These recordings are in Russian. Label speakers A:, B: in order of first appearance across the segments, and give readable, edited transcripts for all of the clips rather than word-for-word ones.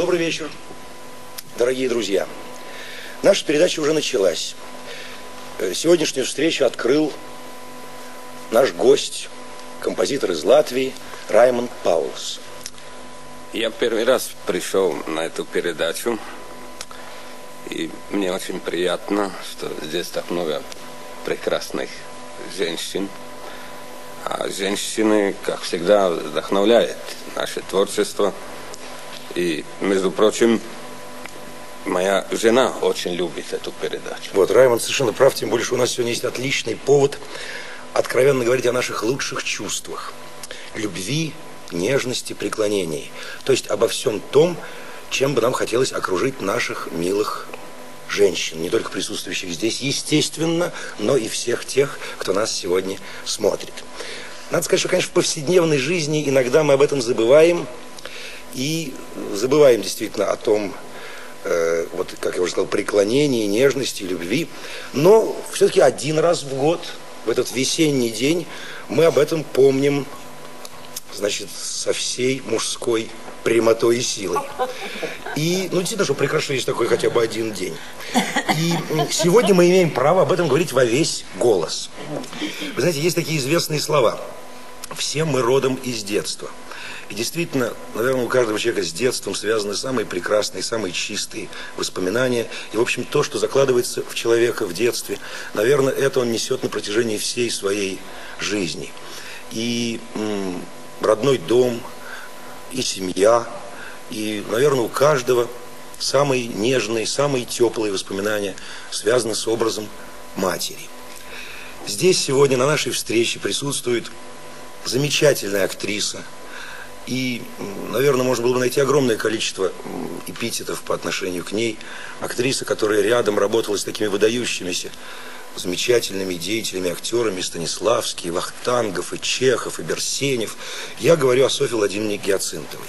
A: Добрый вечер, дорогие друзья. Наша передача уже началась. Сегодняшнюю встречу открыл наш гость, композитор из Латвии Раймонд Паулс.
B: Я первый раз пришел на эту передачу, и мне очень приятно, что здесь так много прекрасных женщин. А женщины, как всегда, вдохновляют наше творчество. И, между прочим, моя жена очень любит эту передачу.
A: Вот, Раймонд совершенно прав, тем более, что у нас сегодня есть отличный повод откровенно говорить о наших лучших чувствах. Любви, нежности, преклонении. То есть обо всем том, чем бы нам хотелось окружить наших милых женщин, не только присутствующих здесь, естественно, но и всех тех, кто нас сегодня смотрит. Надо сказать, что, конечно, в повседневной жизни иногда мы об этом забываем, и забываем действительно о том, вот, как я уже сказал, преклонении, нежности, любви. Но все-таки один раз в год, в этот весенний день, мы об этом помним, значит, со всей мужской прямотой и силой. И, ну, действительно, что прекрасно есть такой хотя бы один день. И сегодня мы имеем право об этом говорить во весь голос. Вы знаете, есть такие известные слова. Все мы родом из детства. И действительно, наверное, у каждого человека с детством связаны самые прекрасные, самые чистые воспоминания. И, в общем, то, что закладывается в человека в детстве, наверное, это он несет на протяжении всей своей жизни. И родной дом, и семья, и, наверное, у каждого самые нежные, самые теплые воспоминания связаны с образом матери. Здесь сегодня на нашей встрече присутствует замечательная актриса. И, наверное, можно было бы найти огромное количество эпитетов по отношению к ней. Актриса, которая рядом работала с такими выдающимися, замечательными деятелями, актерами: Станиславский, Вахтангов, и Чехов, и Берсенев. Я говорю о Софье Владимировне Гиацинтовой.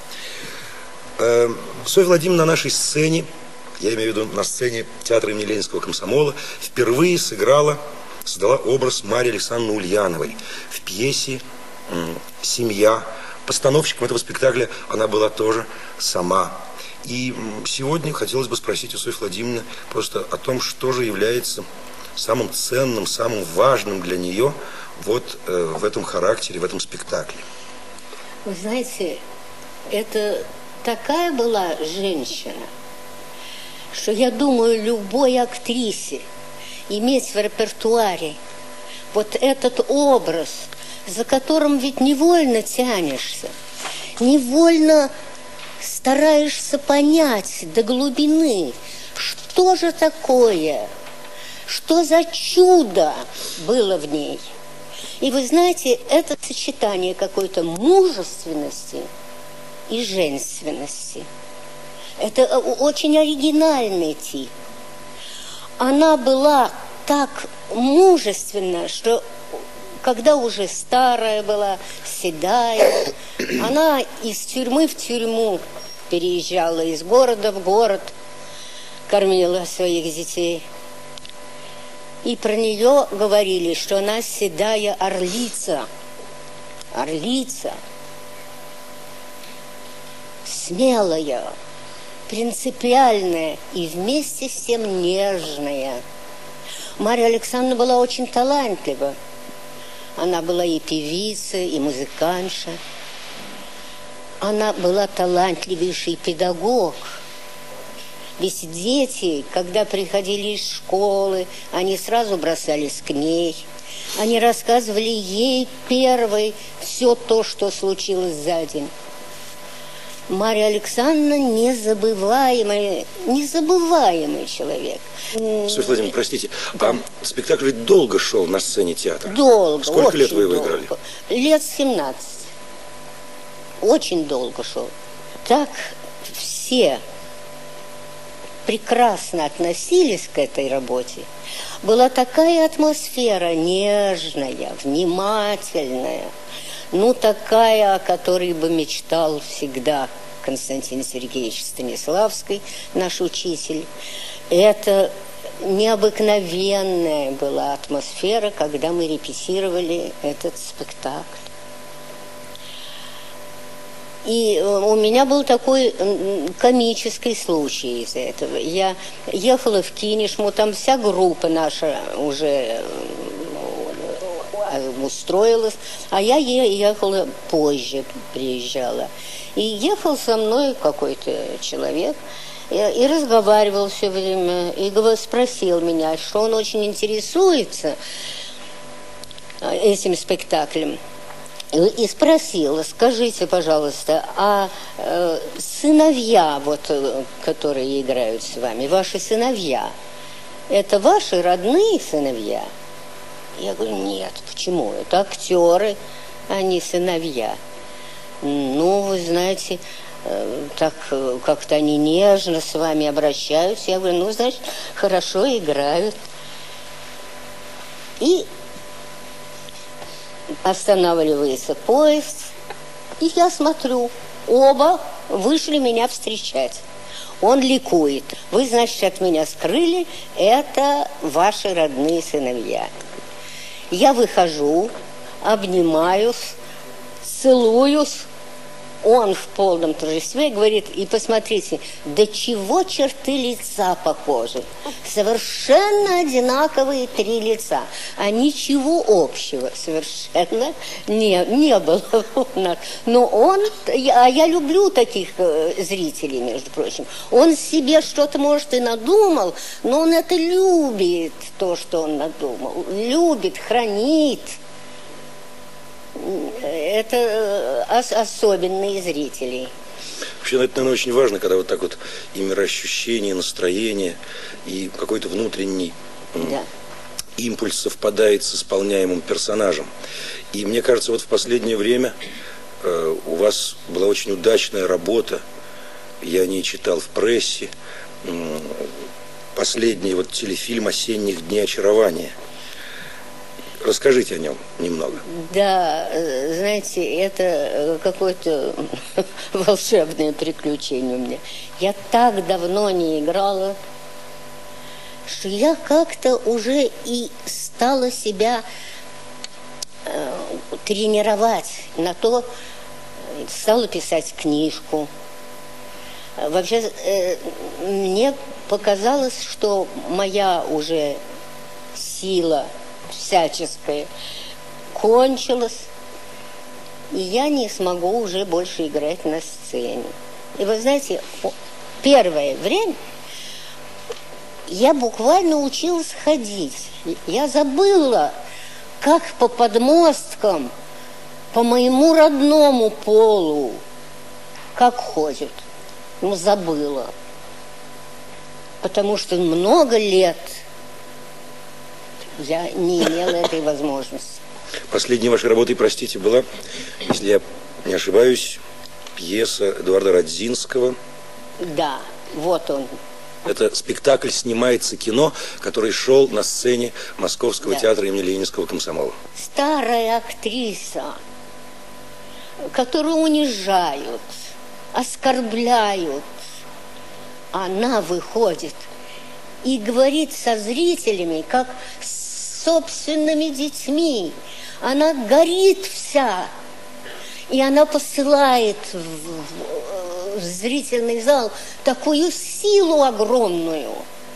A: Софья Владимировна на нашей сцене, я имею в виду на сцене театра имени Ленинского комсомола, впервые создала образ Марии Александровны Ульяновой в пьесе «Семья». Постановщиком этого спектакля она была тоже сама. И сегодня хотелось бы спросить у Софьи Владимировны просто о том, что же является самым ценным, самым важным для нее вот в этом характере, в этом спектакле.
C: Вы знаете, это такая была женщина, что я думаю, любой актрисе иметь в репертуаре вот этот образ, за которым ведь невольно тянешься, невольно стараешься понять до глубины, что же такое, что за чудо было в ней. И вы знаете, это сочетание какой-то мужественности и женственности. Это очень оригинальный тип. Она была так мужественна, что когда уже старая была, седая, она из тюрьмы в тюрьму переезжала, из города в город, кормила своих детей. И про нее говорили, что она седая орлица. Орлица. Смелая, принципиальная и вместе с тем нежная. Марья Александровна была очень талантлива. Она была и певица, и музыкантша. Она была талантливейший педагог. Ведь дети, когда приходили из школы, они сразу бросались к ней. Они рассказывали ей первой все то, что случилось за день. Марья Александровна незабываемый человек.
A: Софья Владимировна, простите, а спектакль ведь долго шел на сцене театра?
C: Долго.
A: Сколько лет вы его играли?
C: Лет 17. Очень долго шел. Так все прекрасно относились к этой работе. Была такая атмосфера нежная, внимательная. Ну, такая, о которой бы мечтал всегда Константин Сергеевич Станиславский, наш учитель. Это необыкновенная была атмосфера, когда мы репетировали этот спектакль. И у меня был такой комический случай из-за этого. Я ехала в Кинешму, там вся группа наша уже устроилась, а я ехала позже, приезжала. И ехал со мной какой-то человек, и разговаривал все время, и спросил меня, что он очень интересуется этим спектаклем. И спросила: скажите, пожалуйста, а сыновья, вот, которые играют с вами, ваши сыновья, это ваши родные сыновья? Я говорю: нет, почему? Это актеры, а не сыновья. Ну, вы знаете, так как-то они нежно с вами обращаются. Я говорю: ну, значит, хорошо играют. И останавливается поезд, и я смотрю, оба вышли меня встречать. Он ликует: вы, значит, от меня скрыли, это ваши родные сыновья. Я выхожу, обнимаюсь, целуюсь. Он в полном торжестве говорит: и посмотрите, до чего черты лица похожи. Совершенно одинаковые 3 лица. А ничего общего совершенно не было у нас. Но он, я люблю таких зрителей, между прочим. Он себе что-то, может, и надумал, но он это любит, то, что он надумал. Любит, хранит. Это особенные зрители.
A: Вообще, это, наверное, очень важно, когда вот так вот и мироощущение, настроение, и какой-то внутренний импульс совпадает с исполняемым персонажем. И мне кажется, вот в последнее время у вас была очень удачная работа. Я о ней читал в прессе. Последний вот телефильм «Осенних дней очарования». Расскажите о нем немного.
C: Да, знаете, это какое-то волшебное приключение у меня. Я так давно не играла, что я как-то уже и стала себя тренировать на то, стала писать книжку. Вообще, мне показалось, что моя уже сила всяческая кончилась, и я не смогу уже больше играть на сцене. И вы знаете, первое время я буквально училась ходить. Я забыла, как по подмосткам, по моему родному полу, как ходят. Ну, забыла. Потому что много лет я не имела этой возможности.
A: Последней вашей работой, простите, была, если я не ошибаюсь, пьеса Эдуарда Радзинского.
C: Да, вот он.
A: Это спектакль «Снимается кино», который шел на сцене Московского театра имени Ленинского комсомола.
C: Старая актриса, которую унижают, оскорбляют, она выходит и говорит со зрителями, как с собственными детьми. Она горит вся, и она посылает в зрительный зал такую силу огромную.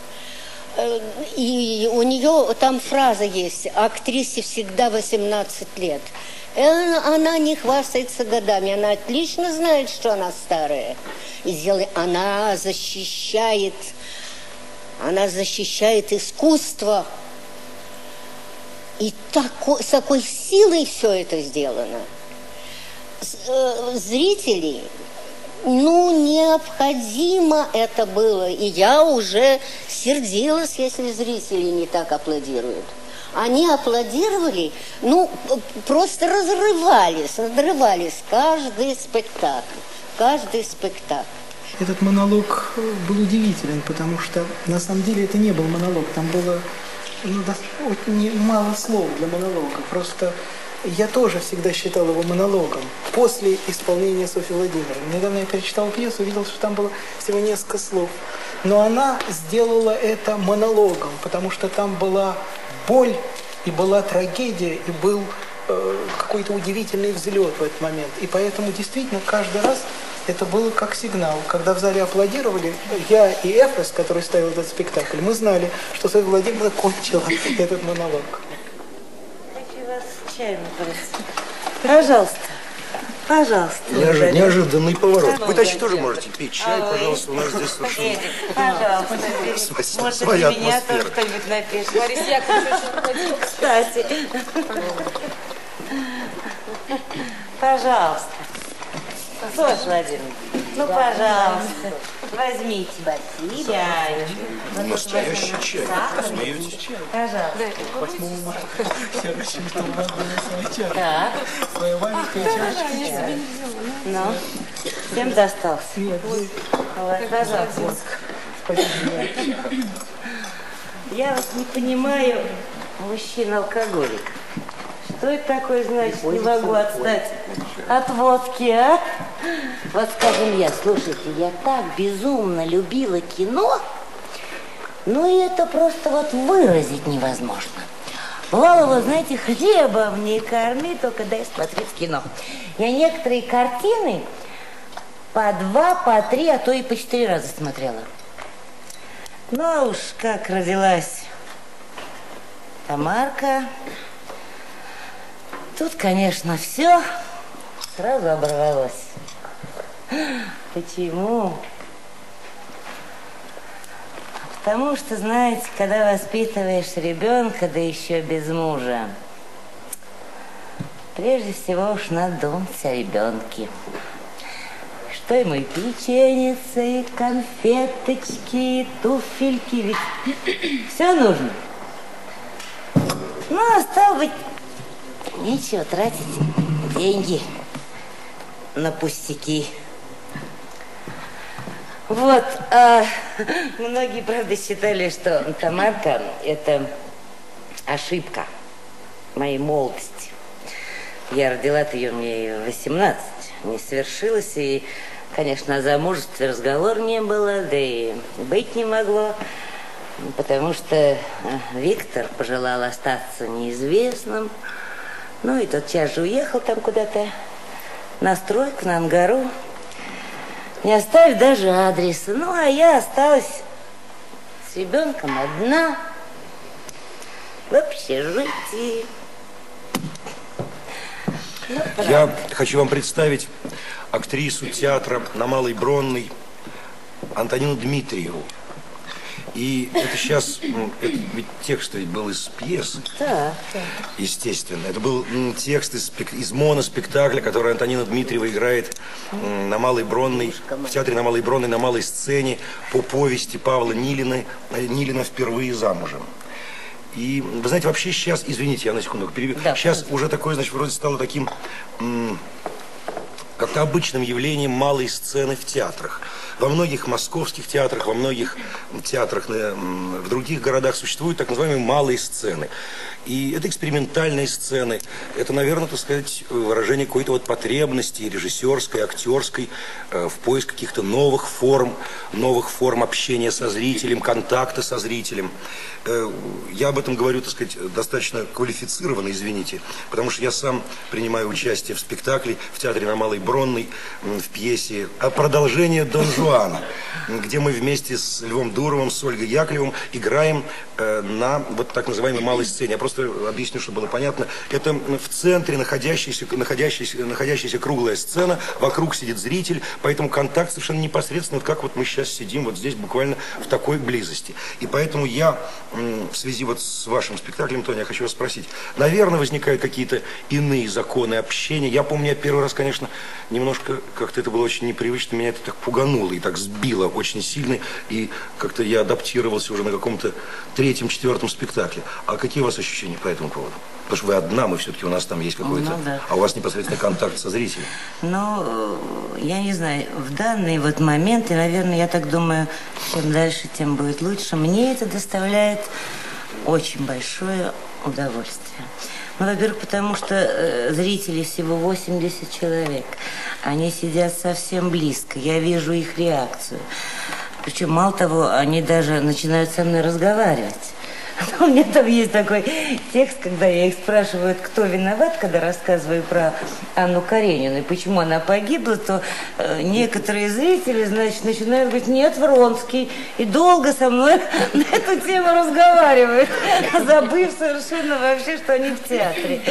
C: И у нее там фраза есть: актрисе всегда 18 лет. Она не хвастается годами, она отлично знает, что она старая. И она защищает искусство. И с такой силой все это сделано. Зрители, необходимо это было. И я уже сердилась, если зрители не так аплодируют. Они аплодировали, просто надрывались каждый спектакль.
D: Этот монолог был удивителен, потому что на самом деле это не был монолог, там было очень мало слов для монолога. Просто я тоже всегда считал его монологом после исполнения Софьи Владимировны. Недавно я перечитал пьесу, увидел, что там было всего несколько слов. Но она сделала это монологом, потому что там была боль, и была трагедия, и был какой-то удивительный взлет в этот момент. И поэтому действительно каждый раз это было как сигнал. Когда в зале аплодировали, я и Эфрос, который ставил этот спектакль, мы знали, что Софья Владимировна кончила этот монолог.
E: Хочу вас чаем напоить. Пожалуйста. Пожалуйста.
A: Неожиданный поворот. Вы, значит, тоже можете пить чай, пожалуйста, у нас здесь совершенно...
E: Пожалуйста.
A: Спасибо.
E: Может,
A: Своя
E: для меня
A: атмосфера.
E: тоже кто-нибудь напишет.
F: Борис Яковлевич очень хотел.
E: Кстати. Пожалуйста. Софья Владимировна, ну, пожалуйста, возьмите.
C: Спасибо.
E: Чай.
A: Настоящий чай. Смеетесь?
E: Пожалуйста.
D: 8 марта я рассчитывал, у вас был свой чай.
E: Так.
D: Своя маленькая чашечка.
E: Ну, всем достался?
D: Нет,
E: Вот, пожалуйста.
D: спасибо.
E: Я вот не понимаю мужчин-алкоголик. Что это такое, значит, не могу отстать от водки, а?
C: Вот скажем я, слушайте, я так безумно любила кино, ну и это просто вот выразить невозможно.
E: Бывало, вы знаете, хлебом не корми, только дай смотреть кино. Я некоторые картины по 2, по 3, а то и по 4 раза смотрела. Ну, а уж как родилась Тамарка, тут, конечно, все сразу оборвалось. Почему? Потому что, знаете, когда воспитываешь ребенка, да еще без мужа, прежде всего уж надо думать о ребенке. Что ему и печеница, и конфеточки, и туфельки, ведь все нужно. Ну, а стало быть, нечего тратить деньги на пустяки. Вот, многие, правда, считали, что Тамарка – это ошибка моей молодости. Я родила-то ее мне в 18, не свершилось, и, конечно, о замужестве разговор не было, да и быть не могло, потому что Виктор пожелал остаться неизвестным, ну и тотчас же уехал там куда-то на стройку, на Ангару, не оставив даже адреса. Ну, а я осталась с ребенком одна в общежитии. Ну,
A: Я хочу вам представить актрису театра на Малой Бронной Антонину Дмитриеву. И это сейчас, это ведь текст ведь был из пьесы,
E: да.
A: естественно. Это был текст из моноспектакля, который Антонина Дмитриева играет на Малой Бронной, в театре на Малой Бронной, на малой сцене по повести Павла Нилина «Впервые замужем». И, вы знаете, вообще сейчас, извините, я на секунду перебью,
E: Да,
A: сейчас уже такое, значит, вроде стало таким как-то обычным явлением малой сцены в театрах. Во многих московских театрах, во многих театрах в других городах существуют так называемые малые сцены. И это экспериментальные сцены. Это, наверное, так сказать, выражение какой-то вот потребности режиссерской, актерской в поиск каких-то новых форм общения со зрителем, контакта со зрителем. Я об этом говорю, так сказать, достаточно квалифицированно, извините, потому что я сам принимаю участие в спектакле в театре на Малой Бронной в пьесе «Продолжение Дон Жуана», где мы вместе с Львом Дуровым, с Ольгой Яковлевым играем на вот так называемой малой сцене. Я просто объясню, чтобы было понятно. Это в центре находящаяся круглая сцена, вокруг сидит зритель, поэтому контакт совершенно непосредственно, вот как вот мы сейчас сидим вот здесь буквально в такой близости. И поэтому я в связи вот с вашим спектаклем, Тоня, я хочу вас спросить. Наверное, возникают какие-то иные законы общения. Я помню, я первый раз, конечно, немножко как-то это было очень непривычно, меня это так пугануло и так сбило очень сильно, и как-то я адаптировался уже на каком-то 3-4 спектакле. А какие у вас ощущения по этому поводу? Потому что вы одна, мы все-таки, у нас там есть какой-то,
E: да.
A: А у вас непосредственно контакт со зрителем.
E: Ну, я не знаю, в данный вот момент, и, наверное, я так думаю, чем дальше, тем будет лучше, мне это доставляет очень большое удовольствие. Ну, во-первых, потому что зрителей всего 80 человек. Они сидят совсем близко. Я вижу их реакцию. Причем, мало того, они даже начинают со мной разговаривать. У меня там есть такой текст, когда я их спрашиваю, кто виноват, когда рассказываю про Анну Каренину и почему она погибла, то некоторые зрители, значит, начинают говорить: нет, Вронский. И долго со мной на эту тему разговаривают, забыв совершенно вообще, что они в театре.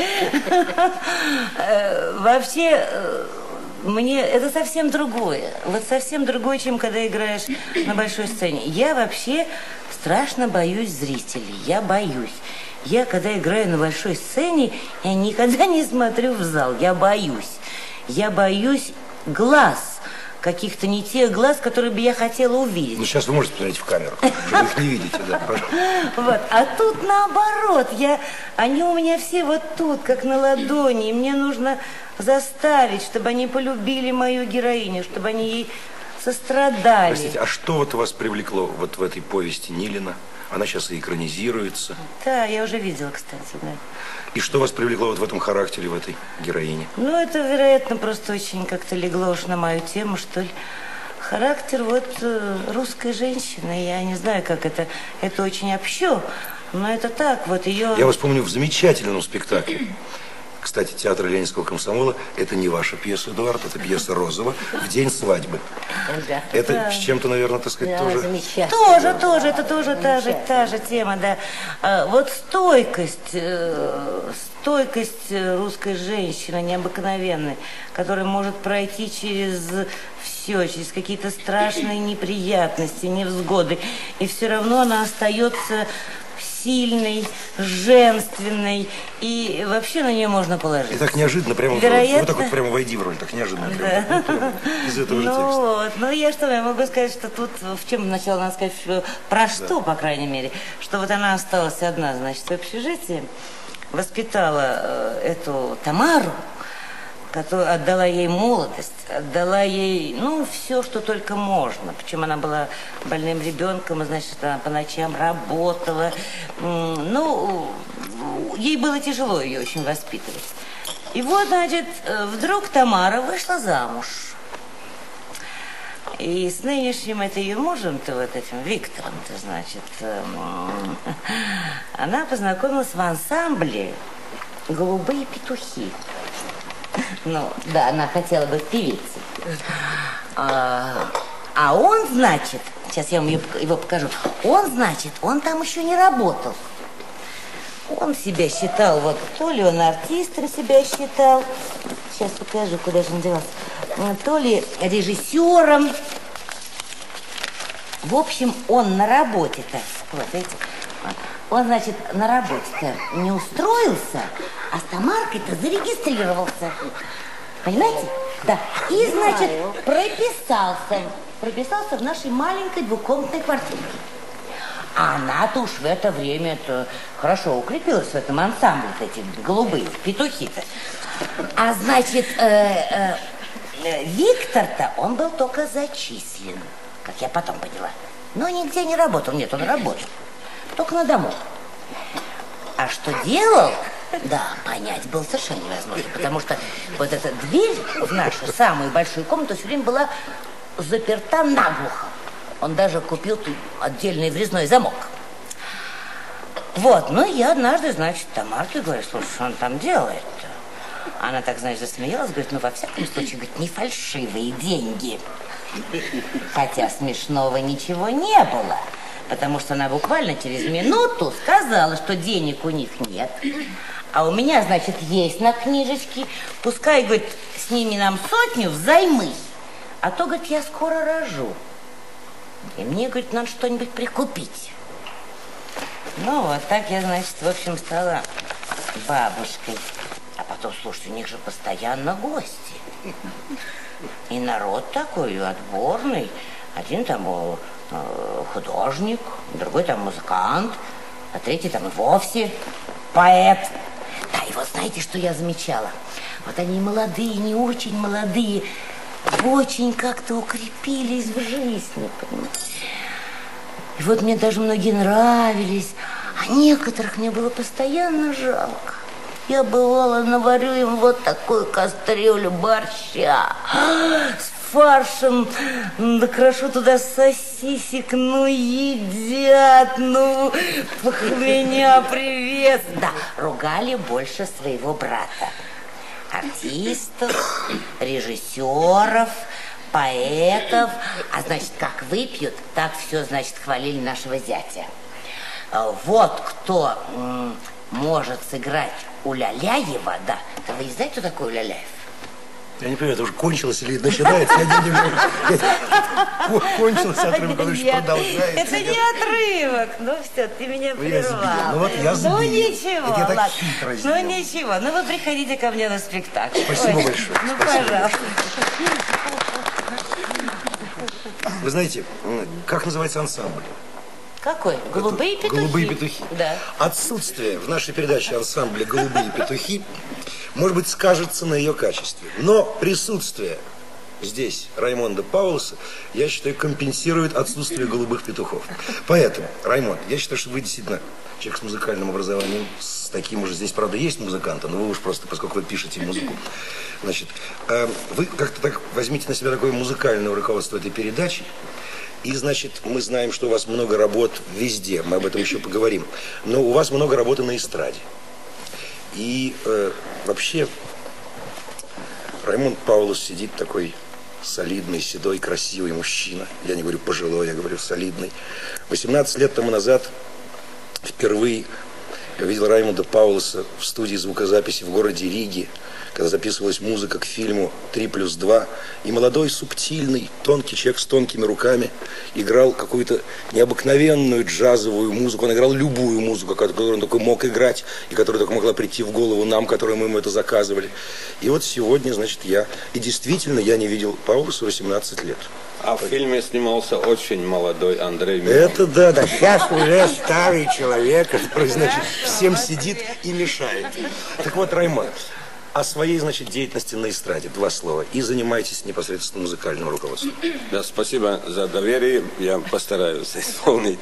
E: Вообще... Мне это совсем другое. Вот совсем другое, чем когда играешь на большой сцене. Я вообще страшно боюсь зрителей. Я боюсь. Я, когда играю на большой сцене, я никогда не смотрю в зал. Я боюсь. Я боюсь глаз. Каких-то не тех глаз, которые бы я хотела увидеть.
A: Ну, сейчас вы можете посмотреть в камеру. Вы их не видите, да,
E: вот. А тут наоборот. Они у меня все вот тут, как на ладони. И мне нужно заставить, чтобы они полюбили мою героиню, чтобы они ей сострадали.
A: Простите, а что вот вас привлекло вот в этой повести Нилина? Она сейчас и экранизируется.
E: Да, я уже видела, кстати, да.
A: И что вас привлекло вот в этом характере, в этой героине?
E: Ну, это, вероятно, просто очень как-то легло уж на мою тему, что ли. Характер вот русской женщины. Я не знаю, как это очень общо, но это так, вот ее...
A: Я вас помню в замечательном спектакле. Кстати, театр Ленинского комсомола – это не ваша пьеса, Эдуард, это пьеса Розова «В день свадьбы».
C: Да.
A: Это
E: да.
A: с чем-то, наверное, так сказать,
C: Да,
A: тоже...
C: замечательно.
E: Тоже, это тоже та же тема, да. Вот стойкость русской женщины необыкновенной, которая может пройти через все, через какие-то страшные неприятности, невзгоды, и все равно она остается сильной, женственной, и вообще на нее можно положиться.
A: И так неожиданно, прямо
E: вероятно...
A: вот так вот прямо войди в роль, так неожиданно. Да. Прямо, из этого же текста.
E: Вот, я что, я могу сказать, что тут, в чем сначала надо сказать, про что, по крайней мере, что вот она осталась одна, значит, в общежитии, воспитала эту Тамару, которая отдала ей молодость, отдала ей, все, что только можно. Причем она была больным ребенком, и, значит, она по ночам работала. Ей было тяжело ее очень воспитывать. И вот, значит, вдруг Тамара вышла замуж. И с нынешним это ее мужем-то, вот этим Виктором-то, значит, она познакомилась в ансамбле «Голубые петухи». Да, она хотела быть певицей. А он, значит, сейчас я вам его покажу, он там еще не работал. Он себя считал, вот, то ли он артистом себя считал, сейчас покажу, куда же он девался, то ли режиссером. В общем, он на работе-то, вот, видите, он, значит, на работе-то не устроился, а с Тамаркой-то зарегистрировался. Понимаете? Да. И, значит, прописался в нашей маленькой двухкомнатной квартире. А она-то уж в это время-то хорошо укрепилась в этом ансамбле, эти голубые петухи-то. А, значит, Виктор-то, он был только зачислен, как я потом поняла. Но нигде не работал. Нет, он работал. Только на дому. А что делал, да, понять было совершенно невозможно, потому что вот эта дверь в нашу самую большую комнату все время была заперта наглухо. Он даже купил тут отдельный врезной замок. Вот, я однажды, значит, Тамарке говорю: слушай, что он там делает-то? Она так, значит, засмеялась, говорит: во всяком случае, говорит, не фальшивые деньги. Хотя смешного ничего не было. Потому что она буквально через минуту сказала, что денег у них нет. А у меня, значит, есть на книжечке. Пускай, говорит, сними нам 100 взаймы. А то, говорит, я скоро рожу. И мне, говорит, надо что-нибудь прикупить. Вот так я, значит, в общем, стала бабушкой. А потом, слушайте, у них же постоянно гости. И народ такой отборный. Один там был художник, другой там музыкант, а третий там и вовсе поэт. Да, и вот знаете, что я замечала? Вот они молодые, не очень молодые, очень как-то укрепились в жизни, понимаете? И вот мне даже многие нравились, а некоторых мне было постоянно жалко. Я, бывало, наварю им вот такую кастрюлю борща с фаршем, накрошу туда сосисек, ну, едят, ну, меня привет. Да, ругали больше своего брата. Артистов, режиссеров, поэтов. А значит, как выпьют, так все, значит, хвалили нашего зятя. Вот кто может сыграть Уляляева, да. Вы не знаете, кто такой Уляляев?
A: Я не понимаю, это уже кончилось или начинается? Кончилось отрывок, он еще продолжается.
E: Это не отрывок. Ну все, ты меня прервал.
A: Ну вот я сбил.
E: Ну ничего,
A: это я так
E: ладно.
A: хитро сделал.
E: Ну ничего, ну вы приходите ко мне на спектакль.
A: Спасибо большое.
E: Ну,
A: спасибо.
E: пожалуйста.
A: Вы знаете, как называется ансамбль?
E: Какой? Голубые петухи?
A: Голубые петухи.
E: Да.
A: Отсутствие в нашей передаче ансамбля «Голубые петухи», может быть, скажется на ее качестве. Но присутствие здесь Раймонда Паулса, я считаю, компенсирует отсутствие голубых петухов. Поэтому, Раймонд, я считаю, что вы действительно человек с музыкальным образованием, с таким уже, здесь, правда, есть музыканты, но вы уж просто, поскольку вы пишете музыку, значит, вы как-то так возьмите на себя такое музыкальное руководство этой передачи. И, значит, мы знаем, что у вас много работ везде, мы об этом еще поговорим. Но у вас много работы на эстраде. И вообще Раймонд Паулс сидит такой солидный, седой, красивый мужчина. Я не говорю пожилой, я говорю солидный. 18 лет тому назад впервые я видел Раймонда Паулса в студии звукозаписи в городе Риге, когда записывалась музыка к фильму «3+2», и молодой, субтильный, тонкий человек с тонкими руками играл какую-то необыкновенную джазовую музыку. Он играл любую музыку, которую он только мог играть, и которая только могла прийти в голову нам, которые мы ему это заказывали. И вот сегодня, значит, и действительно, я не видел Паулса 18 лет.
B: А в фильме снимался очень молодой Андрей Миронов.
A: Это да, сейчас уже старый человек, который, значит, всем сидит и мешает. Так вот, Раймонд, о своей, значит, деятельности на эстраде, 2 слова. И занимайтесь непосредственно музыкальным руководством.
B: Да, спасибо за доверие, я постараюсь исполнить.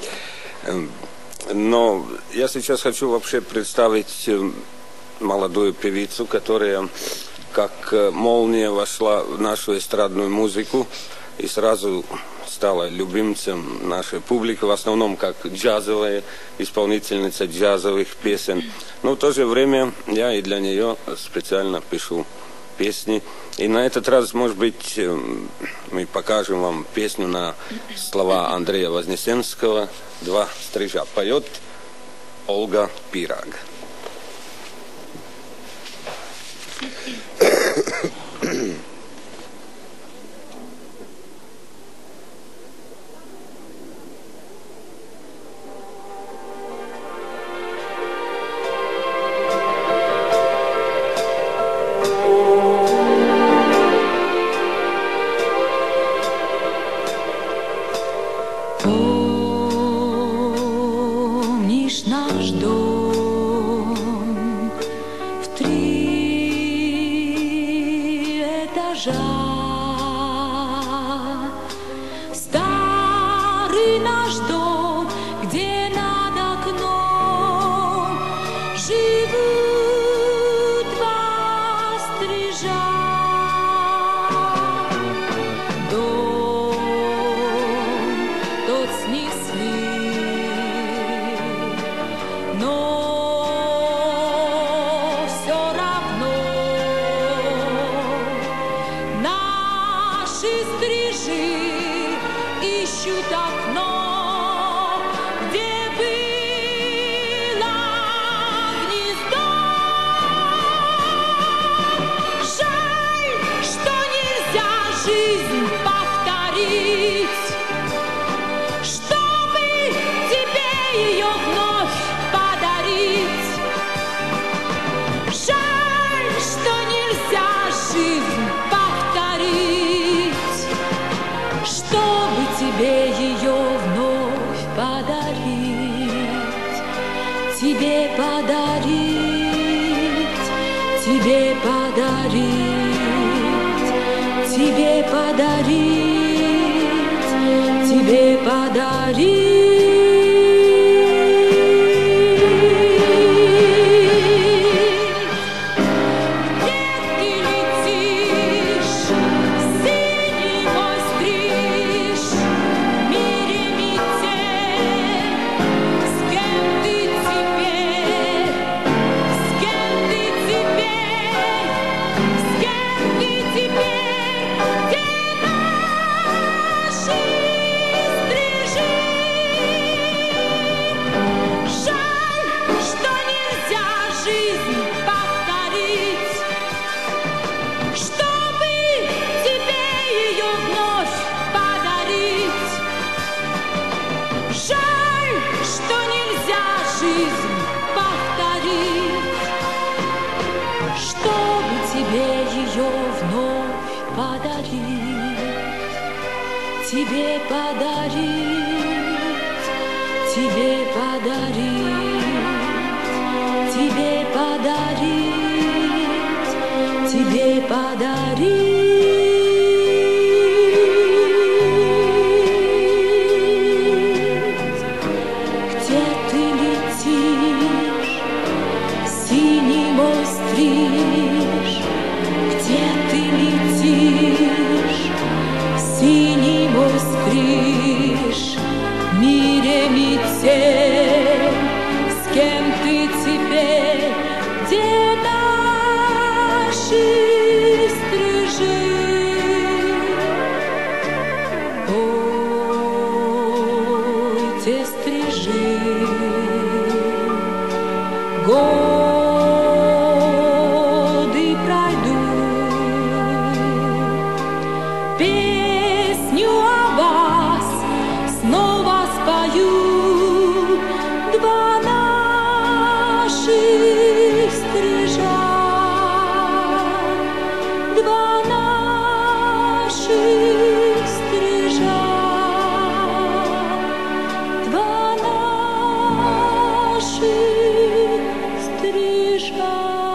B: Но я сейчас хочу вообще представить молодую певицу, которая как молния вошла в нашу эстрадную музыку и сразу стала любимцем нашей публики, в основном как джазовая исполнительница джазовых песен. Но в то же время я и для нее специально пишу песни. И на этот раз, может быть, мы покажем вам песню на слова Андрея Вознесенского «Два стрижа». Поет Ольга Пираг.
F: Помнишь наш дом в 3 этажа? Старый наш дом, где над окном живут 2 стрижа. Дом тот снесли, но все равно наши стрижи ищут окно, где было гнездо. Жаль, что нельзя жизнь повторить, чтобы тебе ее вновь подарить. Жаль, что нельзя жизнь повторить, чтобы тебе ее вновь подарить. Тебе подарить, тебе подарить, тебе подарить, тебе подарить. Где ты летишь синим чтобы тебе ее вновь подарить, тебе подарить, тебе подарить, тебе подарить, тебе подарить. Где ты летишь, синий остришь, где ты летишь, синий остришь, мирем и тем, с кем ты теперь, где наши стрижи. Ой, те стрижи, годы пройдут, песню о вас снова споют два наших стрижа, два наших стрижа, два наших стрижа.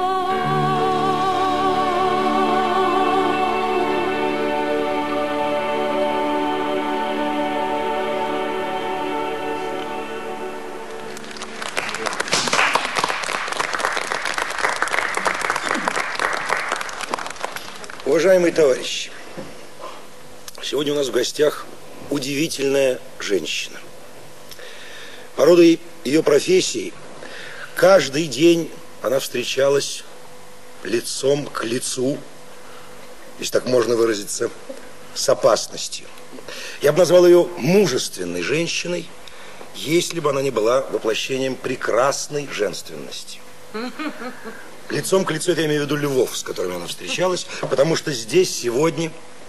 A: Уважаемые товарищи, сегодня у нас в гостях удивительная женщина. По роду ее профессии каждый день она встречалась лицом к лицу, если так можно выразиться, с опасностью. Я бы назвал ее мужественной женщиной, если бы она не была воплощением прекрасной женственности. Лицом к лицу, это я имею в виду львов, с которыми она встречалась, потому что здесь сегодня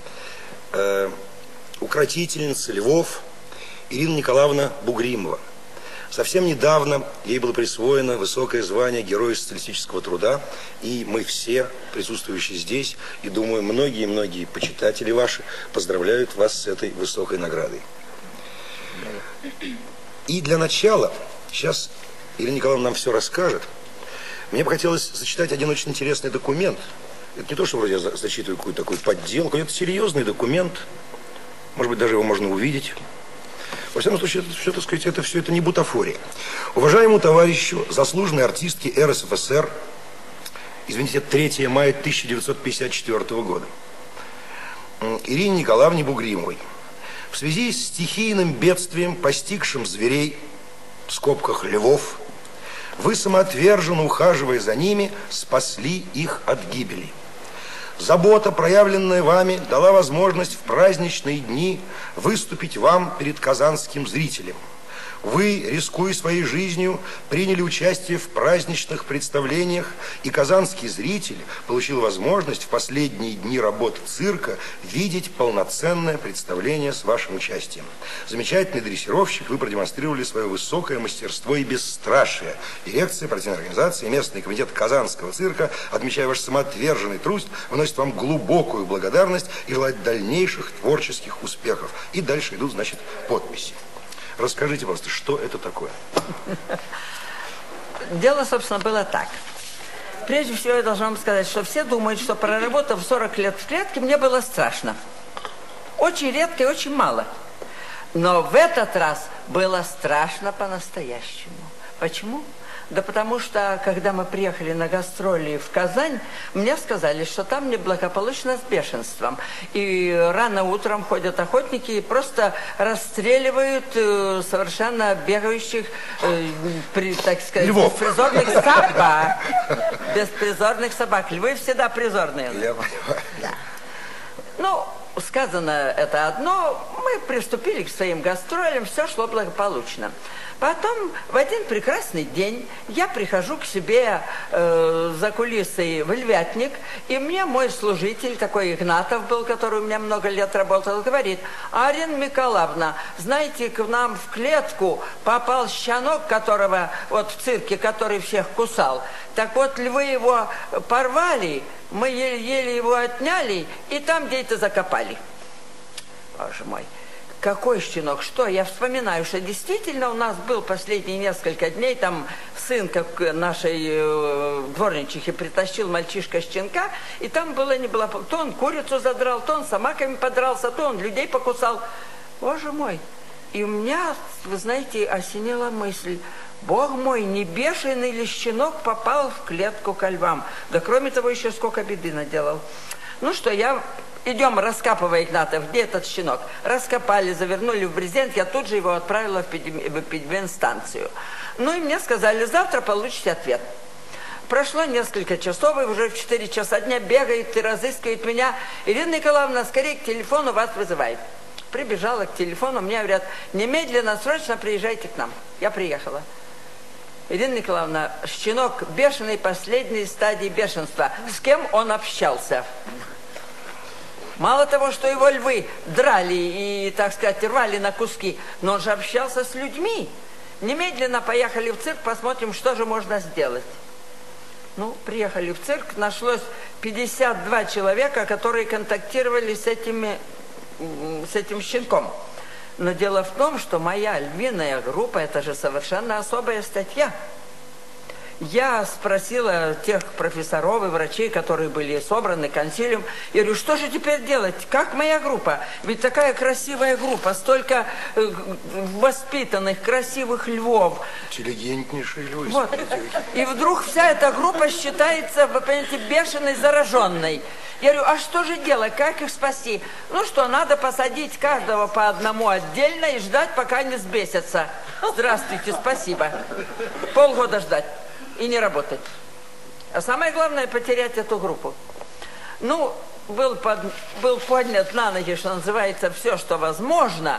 A: укротительница львов Ирина Николаевна Бугримова. Совсем недавно ей было присвоено высокое звание Героя социалистического труда, и мы все, присутствующие здесь, и, думаю, многие-многие почитатели ваши поздравляют вас с этой высокой наградой. И для начала, сейчас Ирина Николаевна нам все расскажет, мне бы хотелось зачитать один очень интересный документ. Это не то, что вроде я зачитываю какую-то такую подделку, это серьезный документ, может быть, даже его можно увидеть. Во всяком случае, это все, так сказать, это не бутафория. Уважаемому товарищу, заслуженной артистке РСФСР, извините, 3 мая 1954 года, Ирине Николаевне Бугримовой, в связи с стихийным бедствием, постигшим зверей, в скобках львов, вы самоотверженно, ухаживая за ними, спасли их от гибели. Забота, проявленная вами, дала возможность в праздничные дни выступить вам перед казанским зрителем. Вы, рискуя своей жизнью, приняли участие в праздничных представлениях, и казанский зритель получил возможность в последние дни работы цирка видеть полноценное представление с вашим участием. Замечательный дрессировщик, вы продемонстрировали свое высокое мастерство и бесстрашие. Дирекция, партийная организация и местный комитет казанского цирка, отмечая ваш самоотверженный труд, выносит вам глубокую благодарность и желает дальнейших творческих успехов. И дальше идут, значит, подписи. Расскажите, просто, что это такое?
G: Дело, собственно, было так. Прежде всего, я должна вам сказать, что все думают, что проработав 40 лет в клетке, мне было страшно. Очень редко и очень мало. Но в этот раз было страшно по-настоящему. Почему? Да потому что, когда мы приехали на гастроли в Казань, мне сказали, что там неблагополучно с бешенством. И рано утром ходят охотники и просто расстреливают совершенно бегающих, так сказать,
A: львов.
G: беспризорных собак. Беспризорных собак. Львы всегда призорные.
A: Я понимаю.
G: Да. Ну, сказано это одно, мы приступили к своим гастролям, все шло благополучно. Потом, в один прекрасный день, я прихожу к себе за кулисой в Львятник, и мне мой служитель, такой Игнатов был, который у меня много лет работал, говорит: Арина Николаевна, знаете, к нам в клетку попал щенок, которого вот в цирке, который всех кусал. Так вот, львы его порвали, Мы еле-еле его отняли и там где-то закопали. Боже мой. Какой щенок? Что? Я вспоминаю, что действительно у нас был последние несколько дней, там сын как нашей дворничихи притащил мальчишка щенка, и там было не было. То он курицу задрал, то он собаками подрался, то он людей покусал. Боже мой. И у меня, вы знаете, осенила мысль. Бог мой, не бешеный ли щенок попал в клетку ко львам? Да кроме того, еще сколько беды наделал. Ну что, идем, раскапывай, Игнатов, где этот щенок? Раскопали, завернули в брезент, я тут же его отправила в эпидемстанцию. Ну и мне сказали, завтра получите ответ. Прошло несколько часов, и уже в 4 часа дня бегает и разыскивает меня. Ирина Николаевна, скорее к телефону вас вызывает. Прибежала к телефону, мне говорят, немедленно, срочно приезжайте к нам. Я приехала. Ирина Николаевна, щенок бешеный, последней стадии бешенства. С кем он общался? Мало того, что его львы драли и, так сказать, рвали на куски, но он же общался с людьми. Немедленно поехали в цирк, посмотрим, что же можно сделать. Ну, приехали в цирк, нашлось 52 человека, которые контактировали с этим щенком. Но дело в том, что моя львиная группа, это же совершенно особая статья. Я спросила тех профессоров и врачей, которые были собраны, консилиум. Я говорю, что же теперь делать? Как моя группа? Ведь такая красивая группа, столько воспитанных, красивых львов.
A: Интеллигентнейшие львы.
G: Вот. И вдруг вся эта группа считается, вы понимаете, бешеной, зараженной. Я говорю, а что же делать? Как их спасти? Ну что, надо посадить каждого по одному отдельно и ждать, пока они сбесятся. Здравствуйте, спасибо. Полгода ждать. И не работать. А самое главное, потерять эту группу. Ну, был поднят на ноги, что называется, все, что возможно.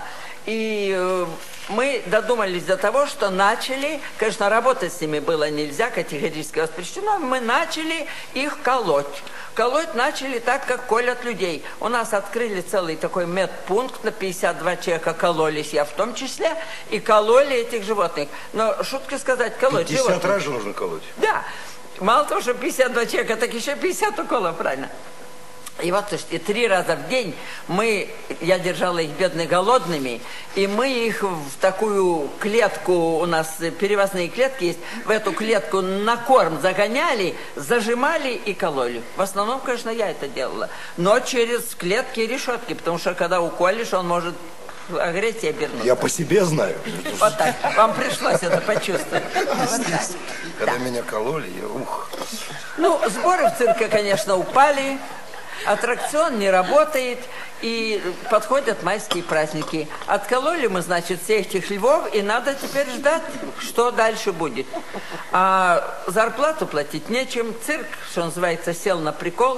G: И мы додумались до того, что начали, конечно, работать с ними было нельзя, категорически воспрещено, мы начали их колоть. Колоть начали так, как колят людей. У нас открыли целый такой медпункт, на 52 человека кололись, я в том числе, и кололи этих животных. Но, шутка сказать, колоть
A: 50
G: животных.
A: раз же нужно колоть.
G: Да. Мало того, что 52 человека, так еще 50 уколов, правильно. И вот, слушайте, 3 раза в день я держала их бедных голодными, и мы их в такую клетку, у нас перевозные клетки есть, в эту клетку на корм загоняли, зажимали и кололи. В основном, конечно, я это делала. Но через клетки и решетки, потому что когда уколешь, он может агрессией обернуться.
A: Я по себе знаю.
G: Вот так. Вам пришлось это почувствовать. Вот так.
A: Когда меня кололи, я ух.
G: Ну, сборы в цирке, конечно, упали. Аттракцион не работает, и подходят майские праздники. Откололи мы, значит, всех этих львов, и надо теперь ждать, что дальше будет. А зарплату платить нечем. Цирк, что называется, сел на прикол.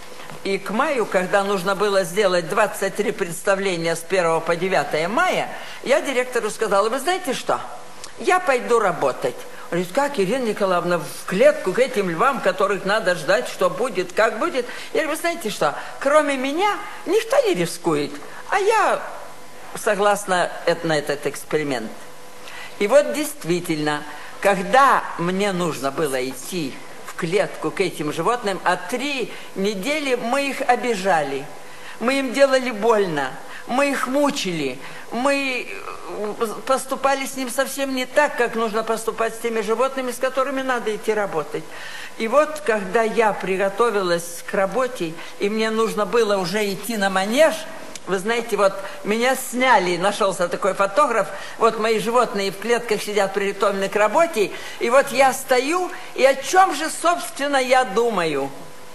G: И к маю, когда нужно было сделать 23 представления с 1 по 9 мая, я директору сказала, вы знаете что, я пойду работать. Он говорит, как, Ирина Николаевна, в клетку к этим львам, которых надо ждать, что будет, как будет. Я говорю, вы знаете что, кроме меня никто не рискует, а я согласна на этот эксперимент. И вот действительно, когда мне нужно было идти в клетку к этим животным, а 3 недели мы их обижали, мы им делали больно, мы их мучили, мы поступали с ним совсем не так, как нужно поступать с теми животными, с которыми надо идти работать. И вот, когда я приготовилась к работе, и мне нужно было уже идти на манеж, вы знаете, вот меня сняли, нашелся такой фотограф, вот мои животные в клетках сидят приготовлены к работе, и вот я стою, и о чем же, собственно, я думаю?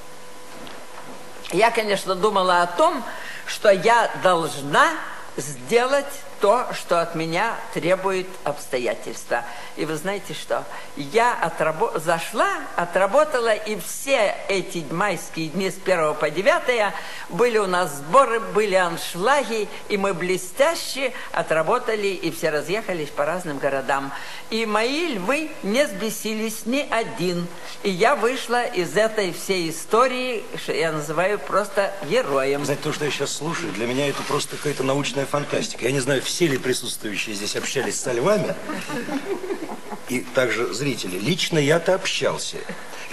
G: Я, конечно, думала о том, что я должна сделать то, что от меня требует обстоятельства. И вы знаете что? Я зашла, отработала, и все эти майские дни с 1 по 9 были у нас сборы, были аншлаги, и мы блестяще отработали, и все разъехались по разным городам. И мои львы не взбесились ни один. И я вышла из этой всей истории, что я называю просто героем.
A: Знаете, то, что я сейчас слушаю, для меня это просто какая-то научная фантастика. Я не знаю, все ли присутствующие здесь общались со львами, и также зрители. Лично я-то общался. Это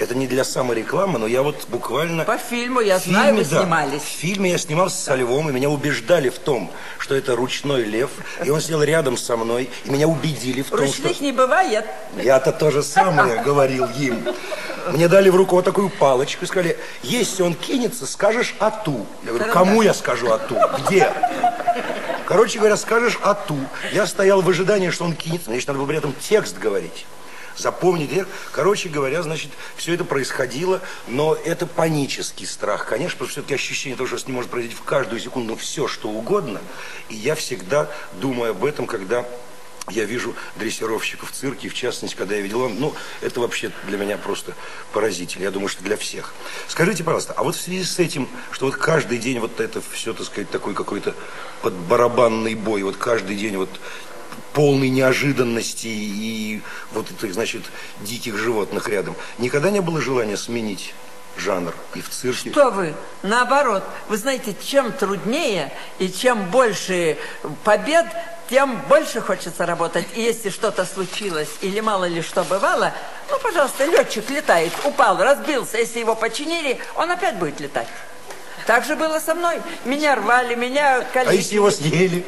A: это не для саморекламы, но я вот буквально...
G: По фильму, я знаю, вы
A: да,
G: снимались.
A: В фильме я снимался со львом, и меня убеждали в том, что это ручной лев, и он сидел рядом со мной, и меня убедили в том,
G: Ручных
A: что...
G: не бывает.
A: Я-то то же самое говорил им. Мне дали в руку вот такую палочку и сказали, если он кинется, скажешь «ату». Я говорю, кому я скажу «ату»? Где? Короче говоря, скажешь «ату». Я стоял в ожидании, что он кинется, значит, надо было при этом текст говорить. Запомнить. Короче говоря, значит, все это происходило, но это панический страх, конечно, потому что все-таки ощущение того, что с ним может произойти в каждую секунду все, что угодно. И я всегда думаю об этом, когда я вижу дрессировщиков в цирке, в частности, когда я видел, ну, это вообще для меня просто поразительно. Я думаю, что для всех. Скажите, пожалуйста, а вот в связи с этим, что вот каждый день вот это все, так сказать, такой какой-то подбарабанный бой, вот каждый день вот полной неожиданности и вот этих, значит, диких животных рядом. Никогда не было желания сменить жанр и в цирке?
G: Что вы? Наоборот. Вы знаете, чем труднее и чем больше побед, тем больше хочется работать. И если что-то случилось или мало ли что бывало, ну, пожалуйста, летчик летает, упал, разбился. Если его починили, он опять будет летать. Так же было со мной. Меня рвали, меня колили.
A: А если его съели?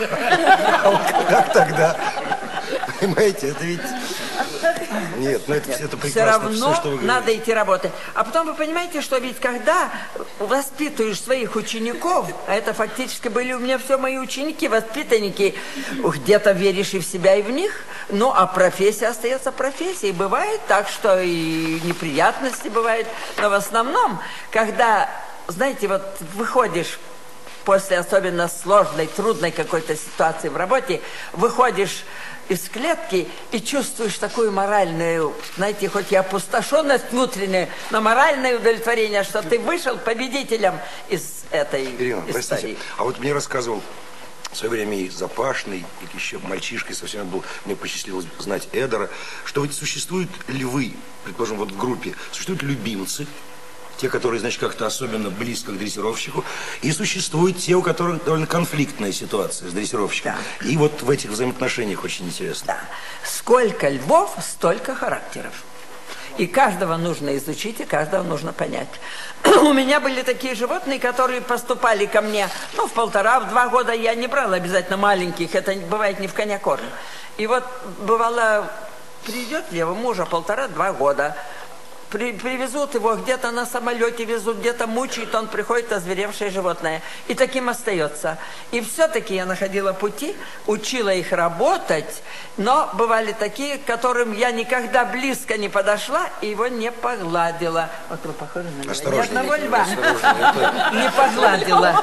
A: Как тогда? Понимаете, это ведь... Нет, ну это прекрасно.
G: Все равно
A: все, что вы
G: надо идти работать. А потом вы понимаете, что ведь когда воспитываешь своих учеников, а это фактически были у меня все мои ученики, воспитанники, где-то веришь и в себя, и в них, ну а профессия остается профессией. Бывает так, что и неприятности бывают, но в основном, когда, знаете, вот выходишь после особенно сложной, трудной какой-то ситуации в работе, выходишь из клетки и чувствуешь такую моральную, знаете, хоть и опустошенность внутреннюю, но моральное удовлетворение, что ты вышел победителем из этой
A: Ирина,
G: истории.
A: простите, а вот мне рассказывал в свое время и Запашный, и еще мальчишкой совсем был, мне посчастливилось знать Эдера, что вот существуют львы, предположим, вот в группе, существуют любимцы, те, которые, значит, как-то особенно близко к дрессировщику, и существуют те, у которых довольно конфликтная ситуация с дрессировщиком. Да. И вот в этих взаимоотношениях очень интересно.
G: Да. Сколько львов, столько характеров. И каждого нужно изучить, и каждого нужно понять. У меня были такие животные, которые поступали ко мне, ну, в 1,5-2 года я не брала обязательно маленьких, это бывает не в коня корм. И вот, бывало, придет его мужа 1,5-2 года, привезут его, где-то на самолете везут, где-то мучают, он приходит, озверевшее животное. И таким остается. И все-таки я находила пути, учила их работать, но бывали такие, к которым я никогда близко не подошла и его не погладила. Вот вы похожи на льва.
A: Осторожно,
G: Ни одного
A: Никита,
G: льва
A: осторожно,
G: не погладила.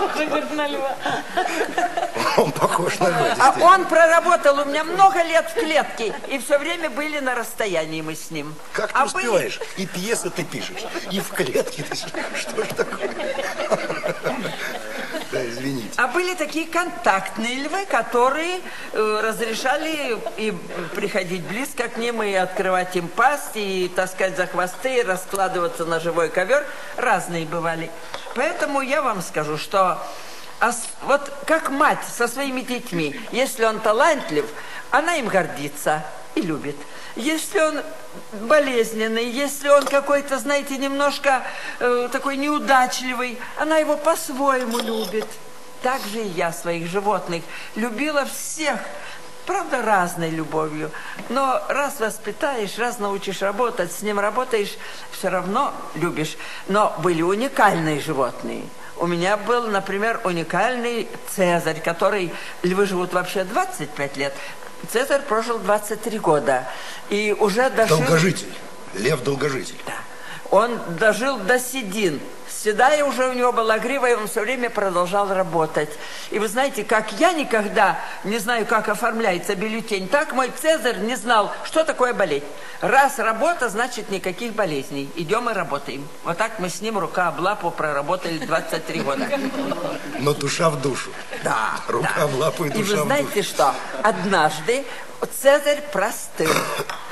A: Он похож на льва.
G: А он проработал у меня много лет в клетке, и все время были на расстоянии мы с ним.
A: Как ты успеваешь? И пьесы ты пишешь, и в клетке ты... Что ж такое? Да, извините.
G: А были такие контактные львы, которые разрешали и приходить близко к ним, и открывать им пасть, и таскать за хвосты, и раскладываться на живой ковер. Разные бывали. Поэтому я вам скажу, что вот как мать со своими детьми, если он талантлив, она им гордится и любит. Если он болезненный, если он какой-то, знаете, немножко такой неудачливый, она его по-своему любит. Так же и я своих животных любила всех, правда, разной любовью. Но раз воспитаешь, раз научишь работать, с ним работаешь, все равно любишь. Но были уникальные животные. У меня был, например, уникальный Цезарь, который, львы живут вообще 25 лет. Цезарь прожил 23 года и уже дожил...
A: Долгожитель. Лев долгожитель.
G: Да. Он дожил до седин. Седая уже у него была грива, и он все время продолжал работать. И вы знаете, как я никогда не знаю, как оформляется бюллетень, так мой Цезарь не знал, что такое болеть. Раз работа, значит никаких болезней. Идем и работаем. Вот так мы с ним рука об лапу проработали 23 года.
A: Но душа в душу.
G: Да.
A: Рука
G: да.
A: в лапу и душа в душу.
G: И вы знаете что? Однажды Цезарь простыл.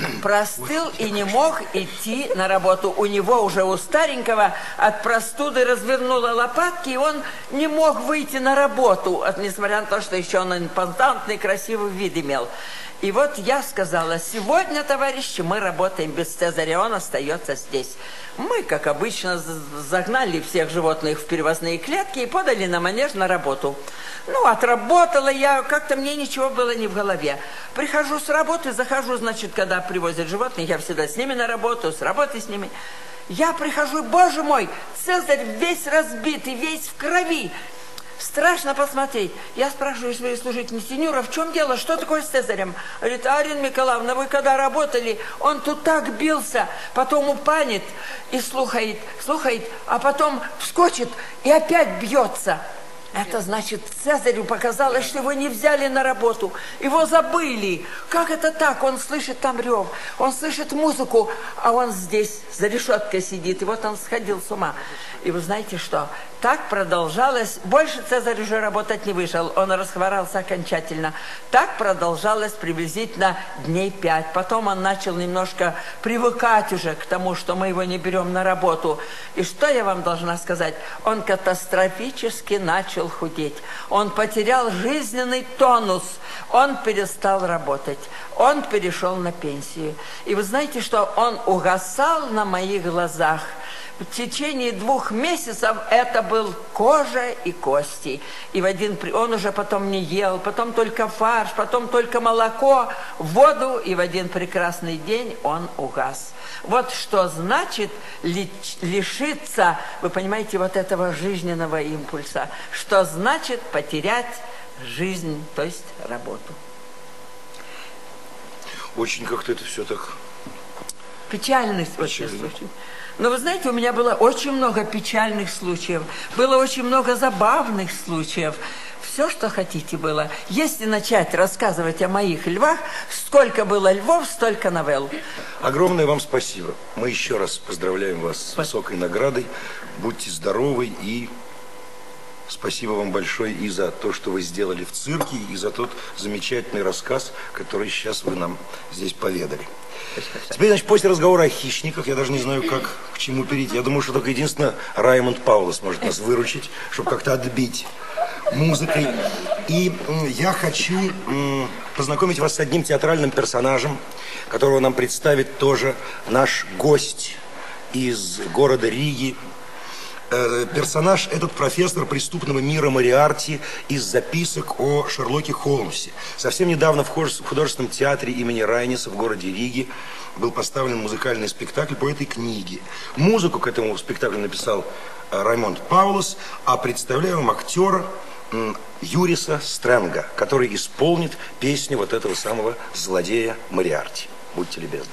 G: простыл и не мог идти на работу. У него уже, у старенького, от простуды развернуло лопатки, и он не мог выйти на работу, несмотря на то, что еще он импозантный, красивый вид имел. И вот я сказала: сегодня, товарищи, мы работаем без Цезаря, он остается здесь. Мы, как обычно, загнали всех животных в перевозные клетки и подали на манеж на работу. Ну, отработала я, как-то мне ничего было не в голове. Прихожу с работы, захожу, значит, когда привозят животных, я всегда с ними на работу, с работы с ними. Я прихожу, боже мой, Цезарь весь разбитый, весь в крови. Страшно посмотреть. Я спрашиваю своей служительницы: Нюра, в чем дело? Что такое с Цезарем? Говорит: Арина Николаевна, вы когда работали, он тут так бился, потом упанет и слухает, а потом вскочит и опять бьется. Это значит, Цезарю показалось, что его не взяли на работу. Его забыли. Как это так? Он слышит там рев, он слышит музыку, а он здесь за решеткой сидит. И вот он сходил с ума. И вы знаете что? Так продолжалось. Больше Цезарь уже работать не вышел. Он расхворался окончательно. Так продолжалось приблизительно дней 5. Потом он начал немножко привыкать уже к тому, что мы его не берем на работу. И что я вам должна сказать? Он катастрофически начал худеть. Он потерял жизненный тонус. Он перестал работать. Он перешел на пенсию. И вы знаете, что он угасал на моих глазах. В течение 2 месяцев это был кожа и кости. И он уже потом не ел, потом только фарш, потом только молоко, воду, и в один прекрасный день он угас. Вот что значит лишиться, вы понимаете, вот этого жизненного импульса. Что значит потерять жизнь, то есть работу.
A: Очень как-то это все так...
G: Печальный случай. Но вы знаете, у меня было очень много печальных случаев, было очень много забавных случаев. Все, что хотите, было. Если начать рассказывать о моих львах, сколько было львов, столько новелл.
A: Огромное вам спасибо. Мы еще раз поздравляем вас с высокой наградой. Будьте здоровы, и спасибо вам большое и за то, что вы сделали в цирке, и за тот замечательный рассказ, который сейчас вы нам здесь поведали. Теперь, значит, после разговора о хищниках, я даже не знаю, как к чему перейти. Я думаю, что только единственно Раймонд Паулос может нас выручить, чтобы как-то отбить музыкой. И я хочу познакомить вас с одним театральным персонажем, которого нам представит тоже наш гость из города Риги. Персонаж этот профессор преступного мира Мориарти из записок о Шерлоке Холмсе. Совсем недавно в художественном театре имени Райниса в городе Риге был поставлен музыкальный спектакль по этой книге. Музыку к этому спектаклю написал Раймонд Паулос, а представляю вам актера Юриса Стрэнга, который исполнит песню вот этого самого злодея Мориарти. Будьте любезны.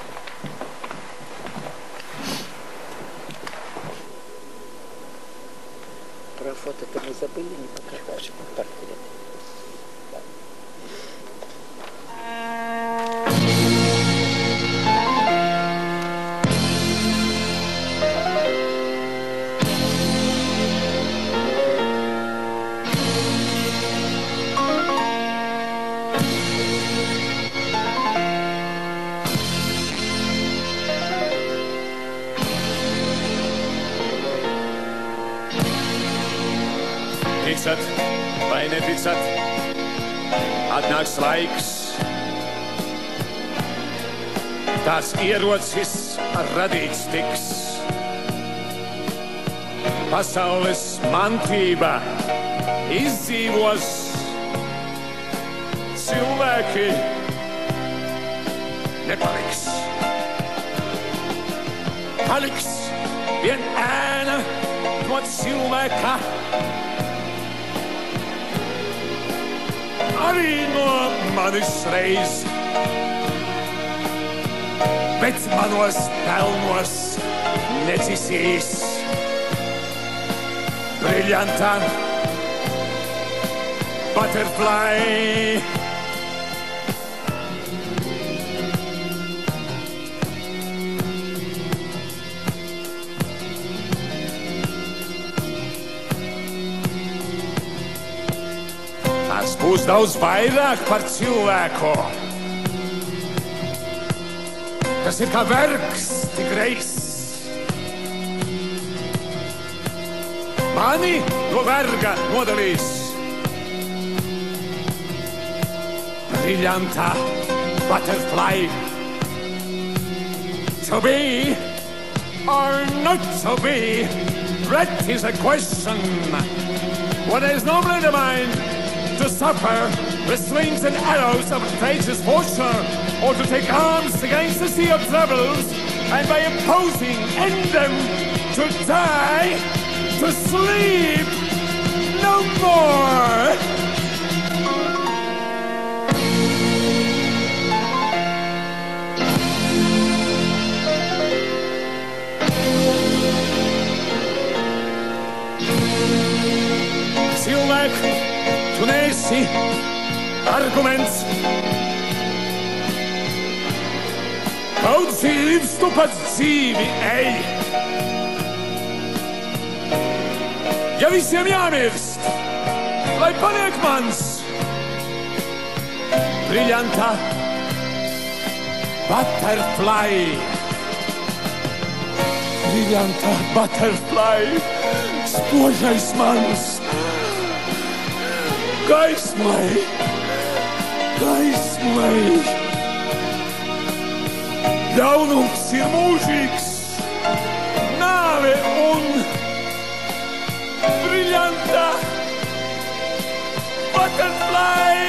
G: Про фото-то мы забыли, не показали. Портрет.
H: Vai neticat, atnāks laiks, tās ierocis radīts tiks. Pasaules mantība izdzīvos, cilvēki nepaliks. Paliks vien ēna no cilvēka, arī no manis reiz, bet manos pelnos necisīs briljantā butterfly. Tas būs daudz vairāk par cilvēku. tas ir kā vergs, tik reizs. Mani no verga nodalīs briljantā butterfly. To be or not to be, that is a question. What is normally the mind to suffer the slings and arrows of fate's fortune, or to take arms against the sea of troubles, and by opposing end them to die, to sleep no more. Cilvēk, tu neesi arguments. Kaut dzīvs, tu pats dzīvi ej. Ja visiem jāmirst, lai paliek mans briljantā butterfly. Briljantā butterfly, spožais mans. Gaismai, gaismai. Ļaunums ir mūžīgs, nāve un briljantā butterfly.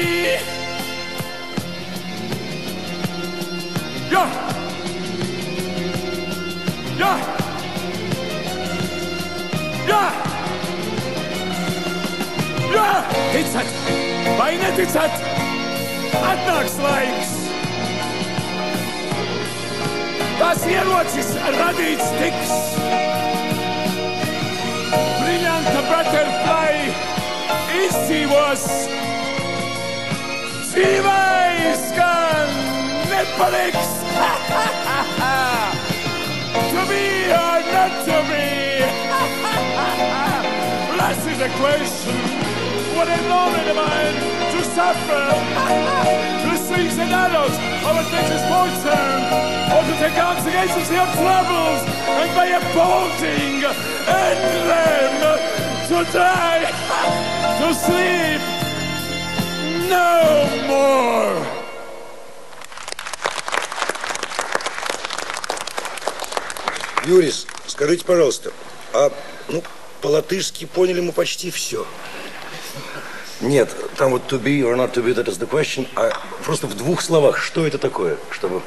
H: Jā! Jā! Jā! Jā! Ticat vai neticat, atnāks laiks. Tas ierocis radīts tiks. Briljanta butterfly izdzīvos. Dzīvais gan nepaliks. To be or not to be. This is a question. What is wrong in the mind to suffer, to slings and arrows of a fate's fortune, or to take arms against the sea of troubles, and by opposing end them to die, to sleep no more.
A: Юрис, скажите, пожалуйста, по-латышски поняли мы почти все. Нет, там вот to be or not to be, that is the question. А просто в двух словах, что это такое, чтобы...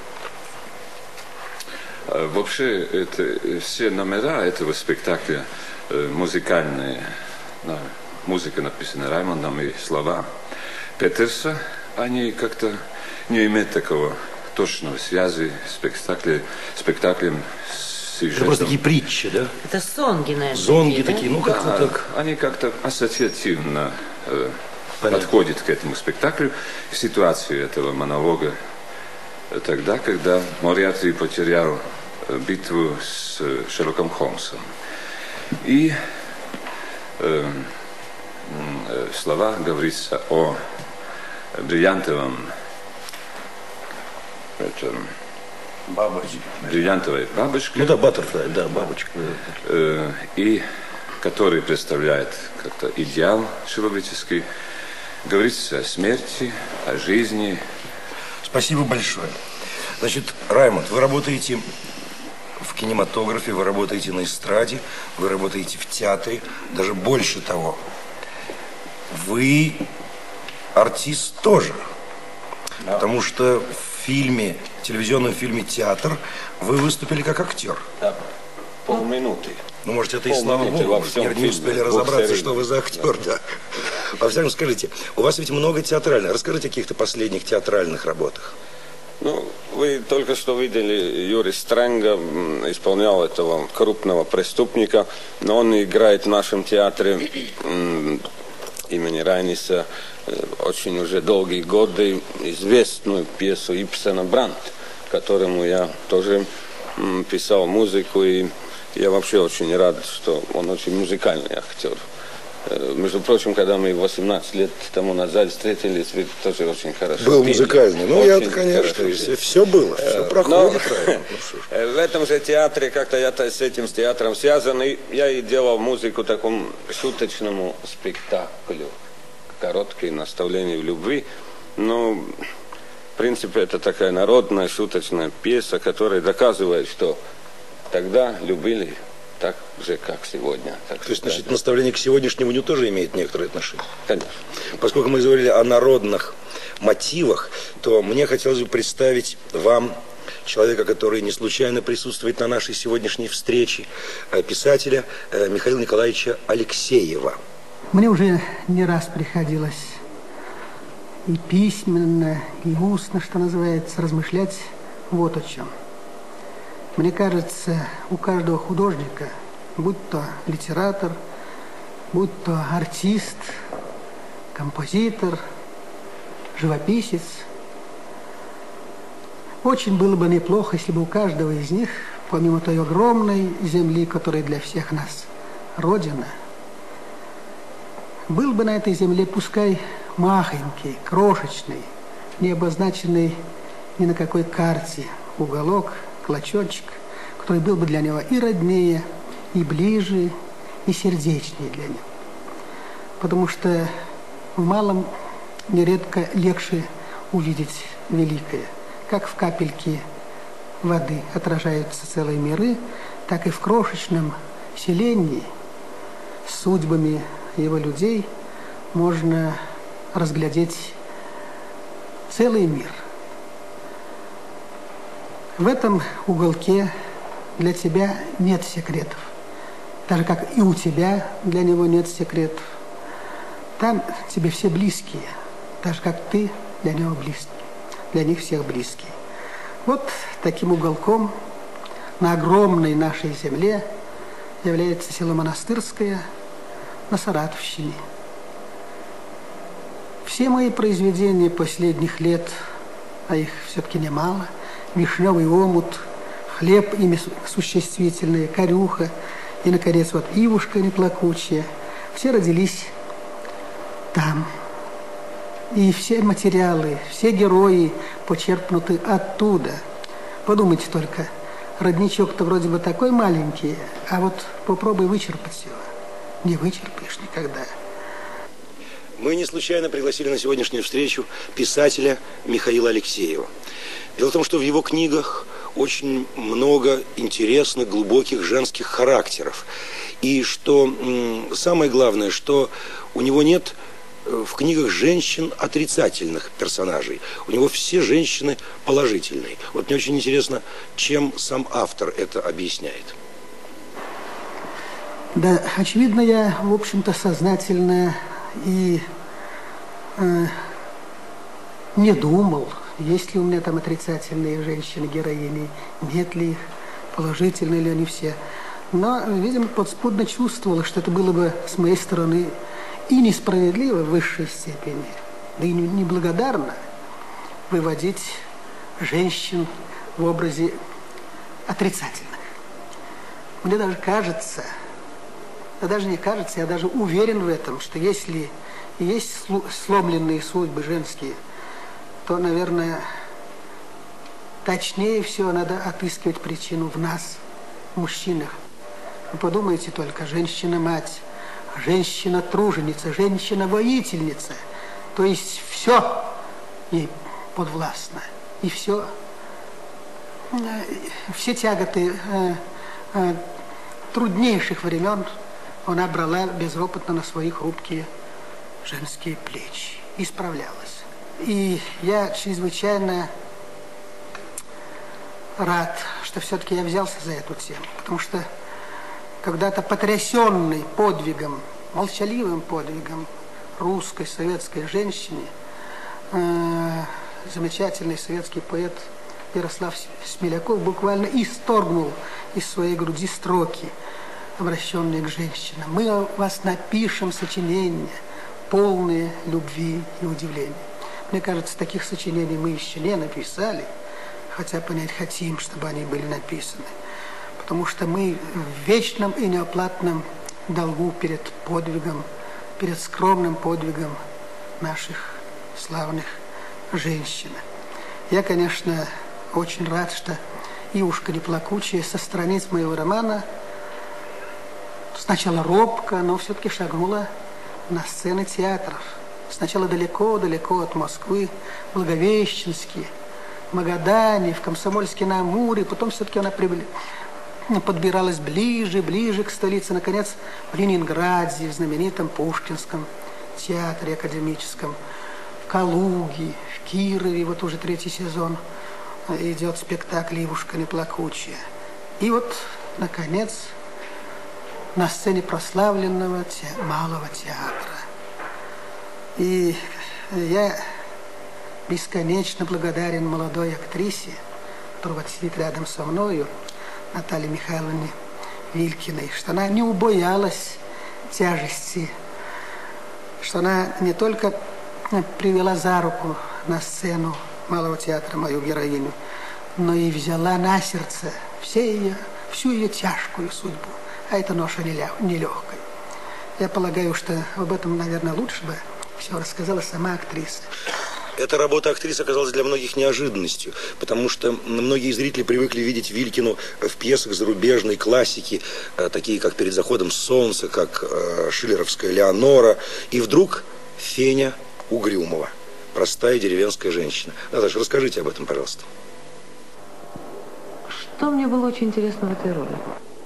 I: Вообще, это, все номера этого спектакля музыкальные. Музыка написана Раймондом и слова Петерса. Они как-то не имеют такого точного связи с спектаклем с сюжетом.
A: Это просто такие притчи, да?
E: Это сонги, наверное.
A: Зонги такие, да? Как-то так.
I: Они как-то ассоциативно подходят к этому спектаклю, к ситуации этого монолога. Тогда, когда Мориарти потерял битву с Шерлоком Холмсом. И слова говорится о бриллиантовом бриллиантовой бабочке.
A: Ну да, баттерфлай, да, бабочка.
I: И который представляет как-то идеал человеческий. Говорится о смерти, о жизни.
A: Спасибо большое. Значит, Раймонд, вы работаете в кинематографе, вы работаете на эстраде, вы работаете в театре, даже больше того. Вы артист тоже. Да. Потому что в фильме, телевизионном фильме «Театр» вы выступили как актер.
B: Да, полминуты.
A: Ну, может, это и слава богу, не успели разобраться, что вы за актер, да. Во всяком, скажите, у вас ведь много театральных. Расскажите о каких-то последних театральных работах.
B: Ну, вы только что видели Юрия Стрэнга, исполнял этого крупного преступника, но он играет в нашем театре имени Райниса очень уже долгие годы известную пьесу Ибсена «Бранд», которому я тоже писал музыку, и я вообще очень рад, что он очень музыкальный актер. Между прочим, когда мы 18 лет тому назад встретились, вы тоже очень хорошо
A: был
B: пели.
A: Музыкальный. Ну,
B: Очень
A: я, конечно,
B: хорошо.
A: все было, все проходит.
B: В этом же театре, как-то я с этим театром связан, и я и делал музыку такому шуточному спектаклю. Короткие наставления в любви. Ну, в принципе, это такая народная шуточная пьеса, которая доказывает, что тогда любили так же, как сегодня. Так
A: То есть, значит, наставление к сегодняшнему дню тоже имеет некоторое отношение?
B: Конечно.
A: Поскольку мы говорили о народных мотивах, то мне хотелось бы представить вам человека, который не случайно присутствует на нашей сегодняшней встрече, писателя Михаила Николаевича Алексеева.
D: Мне уже не раз приходилось и письменно, и устно, что называется, размышлять вот о чем. Мне кажется, у каждого художника, будь то литератор, будь то артист, композитор, живописец, очень было бы неплохо, если бы у каждого из них, помимо той огромной земли, которая для всех нас Родина, был бы на этой земле, пускай махонький, крошечный, не обозначенный ни на какой карте уголок, клочочек, который был бы для него и роднее, и ближе, и сердечнее для него. Потому что в малом нередко легче увидеть великое. Как в капельке воды отражаются целые миры, так и в крошечном селении с судьбами его людей можно разглядеть целый мир. В этом уголке для тебя нет секретов, так же, как и у тебя для него нет секретов. Там тебе все близкие, так же, как ты для него близкий, для них всех близкий. Вот таким уголком на огромной нашей земле является село Монастырское на Саратовщине. Все мои произведения последних лет, а их все-таки немало, «Вишневый омут», «Хлеб», имя существительное, «Корюха» и, наконец, вот «Ивушка неплакучая», все родились там. И все материалы, все герои почерпнуты оттуда. Подумайте только, родничок-то вроде бы такой маленький, а вот попробуй вычерпать его. Не вычерпаешь никогда.
A: Мы не случайно пригласили на сегодняшнюю встречу писателя Михаила Алексеева. Дело в том, что в его книгах очень много интересных, глубоких женских характеров. И что самое главное, что у него нет в книгах женщин отрицательных персонажей. У него все женщины положительные. Вот мне очень интересно, чем сам автор это объясняет.
D: Да, очевидно, я, в общем-то, сознательно и не думал, есть ли у меня там отрицательные женщины-героини, нет ли их, положительные ли они все. Но, видимо, подспудно чувствовал, что это было бы с моей стороны и несправедливо в высшей степени, да и неблагодарно выводить женщин в образе отрицательных. Мне даже кажется, да даже не кажется, я даже уверен в этом, что если есть сломленные судьбы женские, то, наверное, точнее всего надо отыскивать причину в нас, мужчинах. Вы подумайте только, женщина-мать, женщина-труженица, женщина-воительница. То есть все ей подвластно. И все тяготы труднейших времен она брала безропотно на свои хрупкие женские плечи и справлялась. И я чрезвычайно рад, что все-таки я взялся за эту тему, потому что когда-то потрясенный подвигом, молчаливым подвигом русской советской женщины, замечательный советский поэт Ярослав Смеляков буквально исторгнул из своей груди строки, обращенные к женщинам. Мы о вас напишем сочинения, полные любви и удивления. Мне кажется, таких сочинений мы еще не написали, хотя понять хотим, чтобы они были написаны. Потому что мы в вечном и неоплатном долгу перед подвигом перед скромным подвигом наших славных женщин. Я, конечно, очень рад, что «Ивушка неплакучая» со страниц моего романа сначала робко, но все-таки шагнула на сцены театров. Сначала далеко-далеко от Москвы, в Благовещенске, в Магадане, в Комсомольске-на-Амуре. Потом все-таки она подбиралась ближе к столице. Наконец, в Ленинграде, в знаменитом Пушкинском театре академическом, в Калуге, в Кирове. Вот уже 3-й сезон идет спектакль «Ивушка неплакучая». И вот, наконец, на сцене прославленного Малого театра. И я бесконечно благодарен молодой актрисе, которая сидит рядом со мною, Наталье Михайловне Вилькиной, что она не убоялась тяжести, что она не только привела за руку на сцену Малого театра мою героиню, но и взяла на сердце всю ее тяжкую судьбу. А эта ноша нелегкая. Я полагаю, что об этом, наверное, лучше бы все рассказала сама актриса.
A: Эта работа актрисы оказалась для многих неожиданностью, потому что многие зрители привыкли видеть Вилькину в пьесах зарубежной классики, такие как «Перед заходом солнца», как шиллеровская «Леонора». И вдруг Феня Угрюмова, простая деревенская женщина. Наташа, расскажите об этом, пожалуйста.
J: Что мне было очень интересно в этой роли?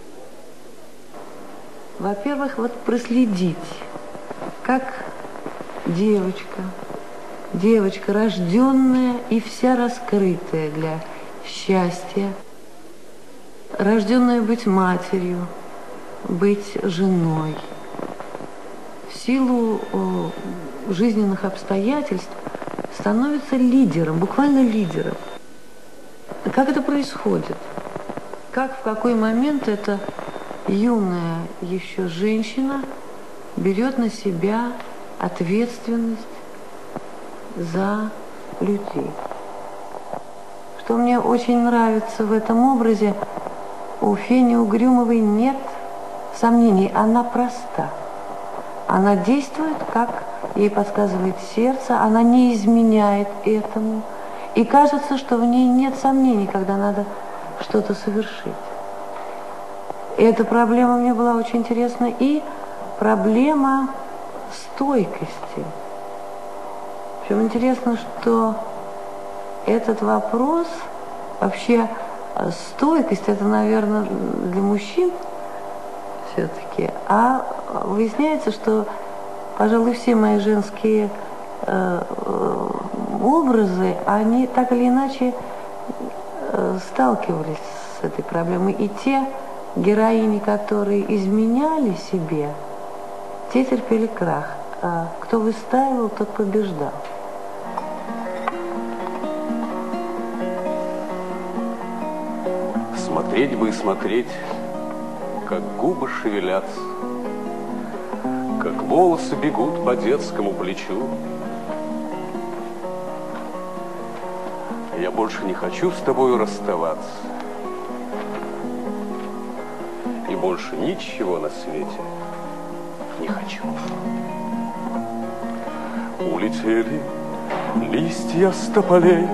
J: Во-первых, вот проследить, как девочка, рожденная и вся раскрытая для счастья, рожденная быть матерью, быть женой, в силу жизненных обстоятельств становится лидером, буквально лидером. Как это происходит? Как, в какой момент эта юная еще женщина берет на себя ответственность за людей. Что мне очень нравится в этом образе, у Фени Угрюмовой нет сомнений, она проста. Она действует, как ей подсказывает сердце, она не изменяет этому. И кажется, что в ней нет сомнений, когда надо что-то совершить. И эта проблема мне была очень интересна. И проблема стойкости. Причем интересно, что этот вопрос, вообще стойкость, это, наверное, для мужчин все-таки. А выясняется, что, пожалуй, все мои женские образы, они так или иначе сталкивались с этой проблемой. И те героини, которые изменяли себе, те терпели крах. А кто выстаивал, тот побеждал.
K: Смотреть бы и смотреть, как губы шевелятся, как волосы бегут по детскому плечу. Я больше не хочу с тобой расставаться. И больше ничего на свете не хочу. Улетели листья с тополей,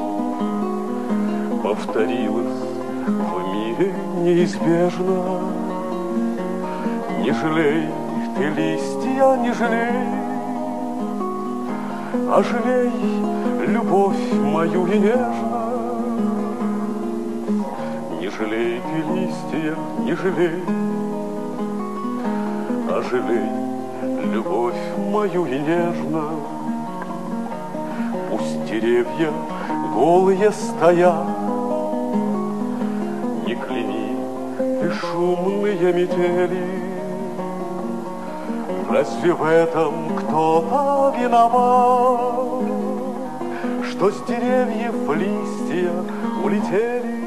K: повторилось в мире неизбежно. Не жалей ты листья, не жалей, а жалей любовь мою и нежно. Не жалей ты листья, не жалей, а жалей любовь мою и нежно. Пусть деревья голые стоят, не кляни ты шумные метели. Разве в этом кто-то виноват, что с деревьев листья улетели?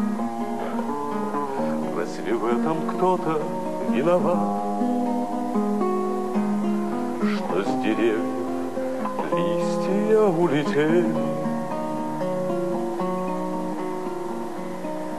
K: Разве в этом кто-то виноват, что с деревьев листья улетели?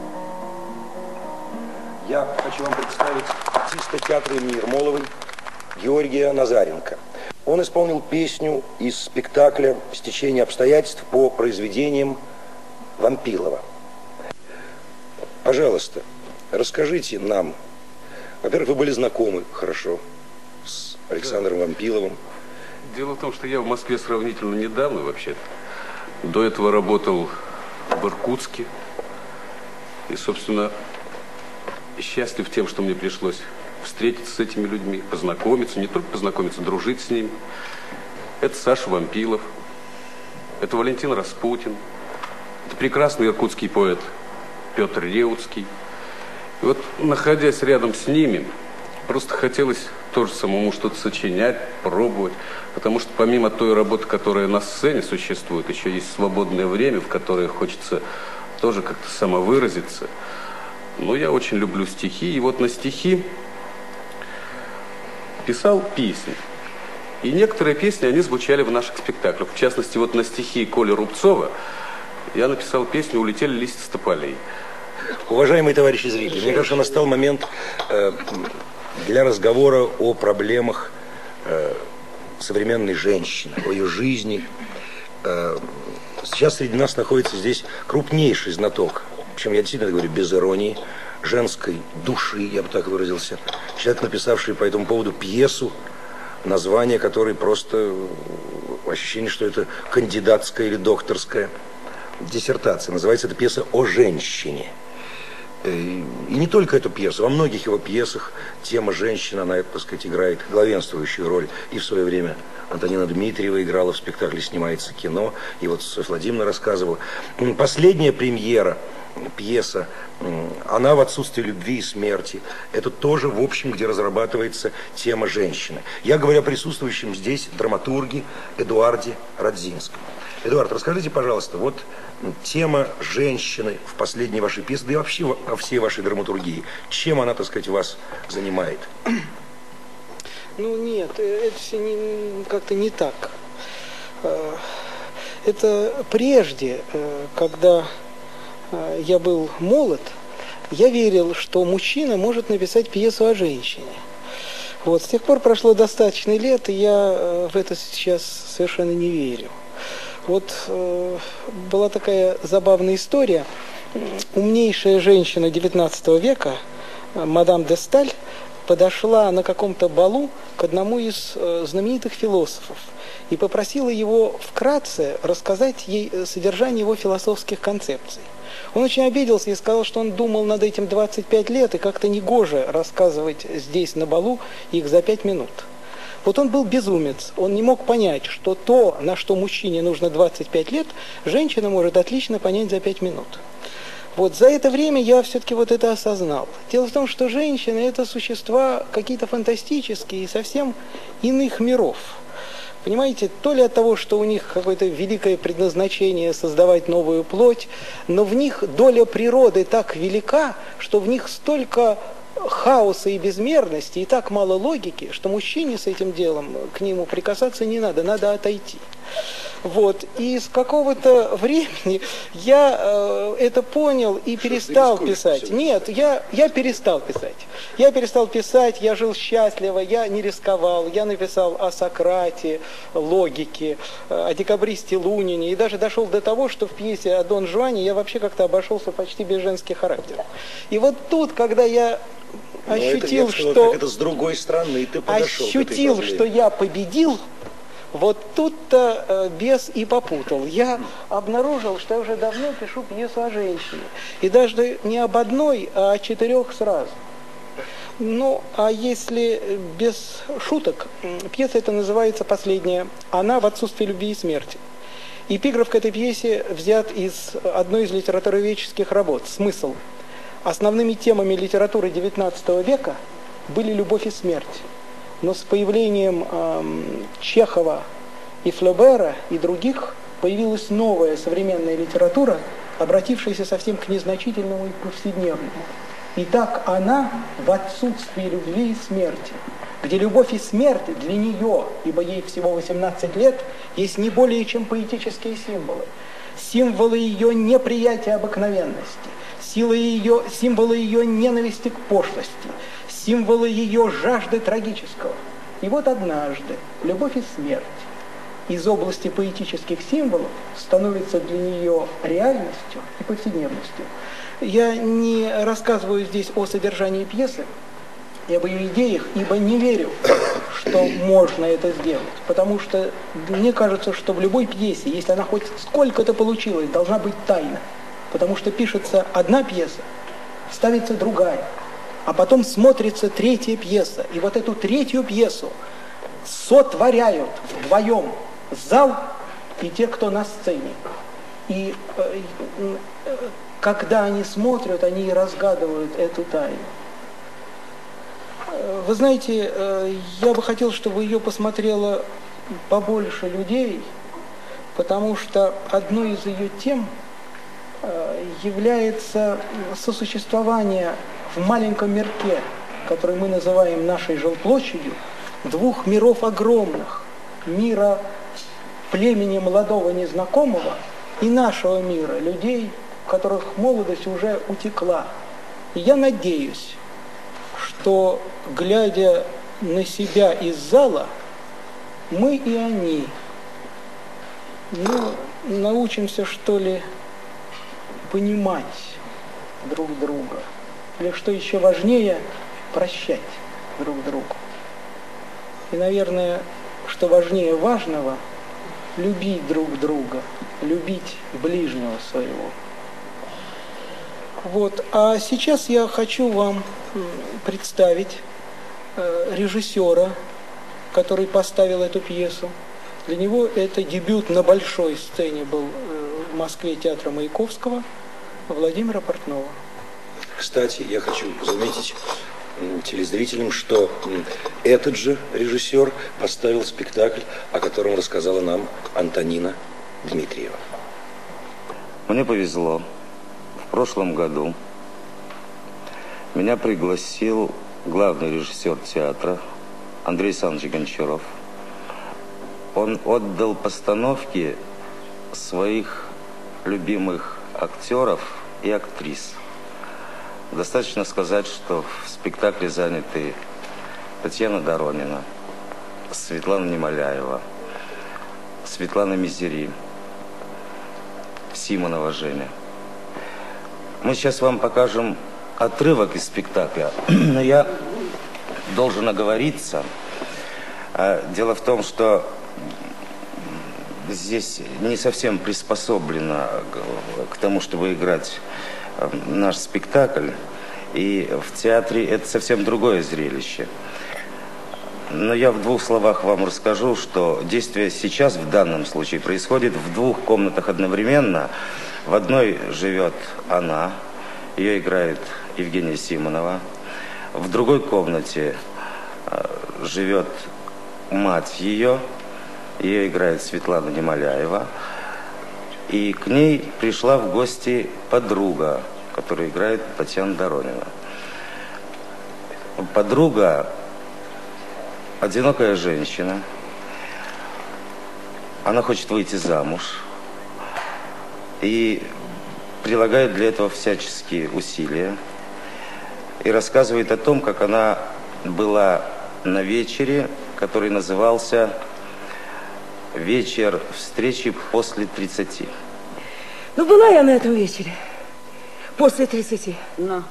A: Я хочу вам представить артиста театра имени Ермоловой Георгия Назаренко. Он исполнил песню из спектакля «Стечение обстоятельств» по произведениям Вампилова. Пожалуйста, расскажите нам. Во-первых, вы были знакомы хорошо с Александром Вампиловым.
K: Дело в том, что я в Москве сравнительно недавно вообще-то. До этого работал в Иркутске. И, собственно, счастлив тем, что мне пришлось встретиться с этими людьми, познакомиться, не только познакомиться, дружить с ними. Это Саша Вампилов, это Валентин Распутин, это прекрасный иркутский поэт Петр Реутский. И вот, находясь рядом с ними, просто хотелось тоже самому что-то сочинять, пробовать. Потому что помимо той работы, которая на сцене существует, еще есть свободное время, в которое хочется тоже как-то самовыразиться. Но я очень люблю стихи. И вот на стихи писал песни. И некоторые песни, они звучали в наших спектаклях. В частности, вот на стихи Коли Рубцова я написал песню «Улетели листья с тополей».
A: Уважаемые товарищи зрители, мне кажется, настал момент для разговора о проблемах современной женщины, о ее жизни. Сейчас среди нас находится здесь крупнейший знаток, причем я действительно говорю без иронии, женской души, я бы так выразился, человек, написавший по этому поводу пьесу, название которой просто ощущение, что это кандидатская или докторская диссертация. Называется эта пьеса «О женщине». И не только эту пьесу, во многих его пьесах тема женщины, она, так сказать, играет главенствующую роль. И в свое время Антонина Дмитриева играла в спектакле «Снимается кино», и вот Софья Владимировна рассказывала. Последняя премьера, пьеса, она в отсутствии любви и смерти. Это тоже, в общем, где разрабатывается тема женщины. Я говорю о присутствующем здесь драматурге Эдуарде Радзинском. Эдуард, расскажите, пожалуйста, вот тема женщины в последней вашей пьесе, да и вообще во всей вашей драматургии, чем она, так сказать, вас занимает?
D: Ну нет, это все как-то не так. Это прежде, когда я был молод, я верил, что мужчина может написать пьесу о женщине. Вот, с тех пор прошло достаточно лет, и я в это сейчас совершенно не верю. Вот была такая забавная история. Умнейшая женщина XIX века, мадам де Сталь, подошла на каком-то балу к одному из знаменитых философов и попросила его вкратце рассказать ей содержание его философских концепций. Он очень обиделся и сказал, что он думал над этим 25 лет, и как-то негоже рассказывать здесь на балу их за 5 минут. Вот он был безумец, он не мог понять, что то, на что мужчине нужно 25 лет, женщина может отлично понять за 5 минут. Вот за это время я все-таки вот это осознал. Дело в том, что женщины – это существа какие-то фантастические и совсем иных миров. Понимаете, то ли от того, что у них какое-то великое предназначение создавать новую плоть, но в них доля природы так велика, что в них столько хаоса и безмерности, и так мало логики, что мужчине с этим делом к нему прикасаться не надо, надо отойти. Вот. И с какого-то времени я это понял и перестал писать. Нет, я перестал писать. Я перестал писать, я жил счастливо, я не рисковал. Я написал о Сократе, логике, о декабристе Лунине. И даже дошел до того, что в пьесе о Дон Жуане я вообще как-то обошелся почти без женских характеров. И вот тут, когда я ощутил, что...
A: Это с другой стороны ты подошел.
D: Ощутил, что я победил. Вот тут-то бес и попутал. Я обнаружил, что я уже давно пишу пьесу о женщине. И даже не об одной, а о 4 сразу. Ну, а если без шуток, пьеса эта называется «Последняя». Она в отсутствии любви и смерти. Эпиграф к этой пьесе взят из одной из литературоведческих работ. Смысл. Основными темами литературы XIX века были любовь и смерть. Но с появлением Чехова и Флобера и других появилась новая современная литература, обратившаяся совсем к незначительному и повседневному. И так она в отсутствии любви и смерти, где любовь и смерть для нее, ибо ей всего 18 лет, есть не более чем поэтические символы. Символы ее неприятия обыкновенности, символы ее ненависти к пошлости, символы ее жажды трагического. И вот однажды любовь и смерть из области поэтических символов становится для нее реальностью и повседневностью. Я не рассказываю здесь о содержании пьесы, и об ее идеях, ибо не верю, что можно это сделать. Потому что мне кажется, что в любой пьесе, если она хоть сколько-то получилась, должна быть тайна. Потому что пишется одна пьеса, ставится другая, а потом смотрится третья пьеса. И вот эту третью пьесу сотворяют вдвоем зал и те, кто на сцене. И когда они смотрят, они и разгадывают эту тайну. Вы знаете, я бы хотел, чтобы ее посмотрело побольше людей, потому что одной из ее тем является сосуществование в маленьком мирке, который мы называем нашей жилплощадью, двух миров огромных. Мира племени молодого незнакомого и нашего мира, людей, у которых молодость уже утекла. И я надеюсь, что, глядя на себя из зала, мы и они научимся, что ли, понимать друг друга. Или, что еще важнее, прощать друг другу. И, наверное, что важнее важного, любить друг друга, любить ближнего своего. Вот. А сейчас я хочу вам представить режиссера, который поставил эту пьесу. Для него это дебют на большой сцене был в Москве театра Маяковского, Владимира Портнова.
A: Кстати, я хочу заметить телезрителям, что этот же режиссер поставил спектакль, о котором рассказала нам Антонина Дмитриева.
L: Мне повезло. В прошлом году меня пригласил главный режиссер театра Андрей Александрович Гончаров. Он отдал постановки своих любимых актеров и актрис. Достаточно сказать, что в спектакле заняты Татьяна Доронина, Светлана Немоляева, Светлана Мизери, Симонова Женя. Мы сейчас вам покажем отрывок из спектакля, но я должен оговориться. Дело в том, что здесь не совсем приспособлено к тому, чтобы играть наш спектакль, и в театре это совсем другое зрелище. Но я в двух словах вам расскажу, что действие сейчас в данном случае происходит в двух комнатах одновременно. В одной живет она, ее играет Евгения Симонова. В другой комнате живет мать ее играет Светлана Немоляева. И к ней пришла в гости подруга, которая играет Татьяна Доронина. Подруга – одинокая женщина. Она хочет выйти замуж и прилагает для этого всяческие усилия. И рассказывает о том, как она была на вечере, который назывался «Вечер встречи после 30».
M: Ну, была я на этом вечере. После 30.
N: Но.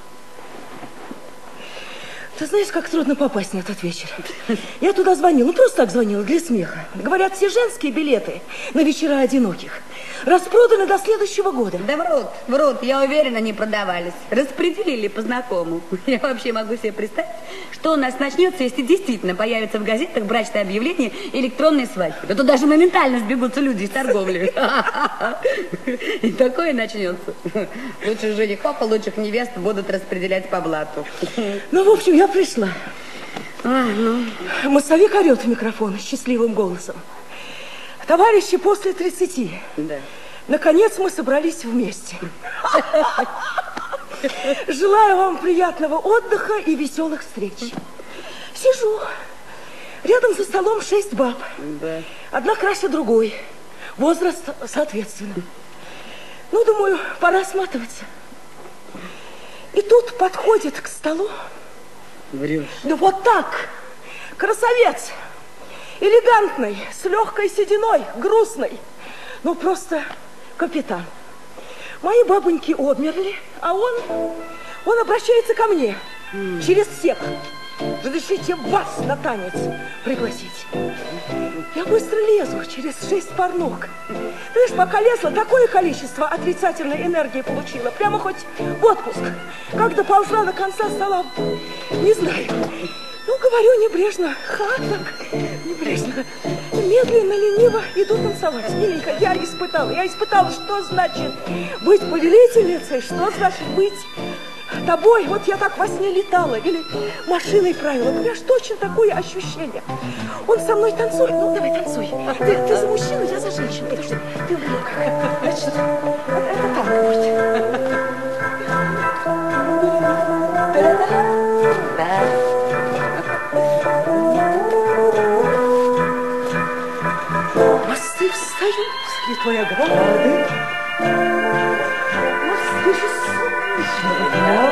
M: Ты знаешь, как трудно попасть на этот вечер. Я туда звонила, ну просто так звонила, для смеха. Говорят, все женские билеты на вечера одиноких распроданы до следующего года.
N: Да врут, я уверена, не продавались. Распределили по знакомым. Я вообще могу себе представить, что у нас начнется, если действительно появятся в газетах брачные объявления и электронные свадьбы. Да тут даже моментально сбегутся люди из торговли. И такое начнется. Лучших женихов и лучших невест будут распределять по блату.
M: Ну, в общем, я пришла. Массовик орет в микрофон счастливым голосом. Товарищи после 30.
N: Да.
M: Наконец мы собрались вместе. Желаю вам приятного отдыха и веселых встреч. Сижу. Рядом за столом 6 баб.
N: Да.
M: Одна краше другой. Возраст соответственно. Ну, думаю, пора сматываться. И тут подходит к столу.
N: Врешь.
M: Да вот так. Красавец. элегантный, с легкой сединой, грустный. Ну, просто капитан. Мои бабоньки обмерли, а он обращается ко мне через всех. Разрешите вас на танец пригласить. Я быстро лезу через 6 пар ног. Ты видишь, пока лезла, такое количество отрицательной энергии получила. Прямо хоть в отпуск. Как доползла до конца стола, не знаю. Ну, говорю небрежно, так, небрежно. Медленно, лениво иду танцевать. Миленько, я испытала, что значит быть повелительницей, что значит быть тобой. Вот я так во сне летала или машиной правила. Понимаешь, точно такое ощущение. Он со мной танцует. Ну, давай, танцуй. Ты за мужчину, я за женщину. Потому что ты умею как. Значит, это танго будет. Мосты встают, ли твоя ограды. Мосты же солнечные.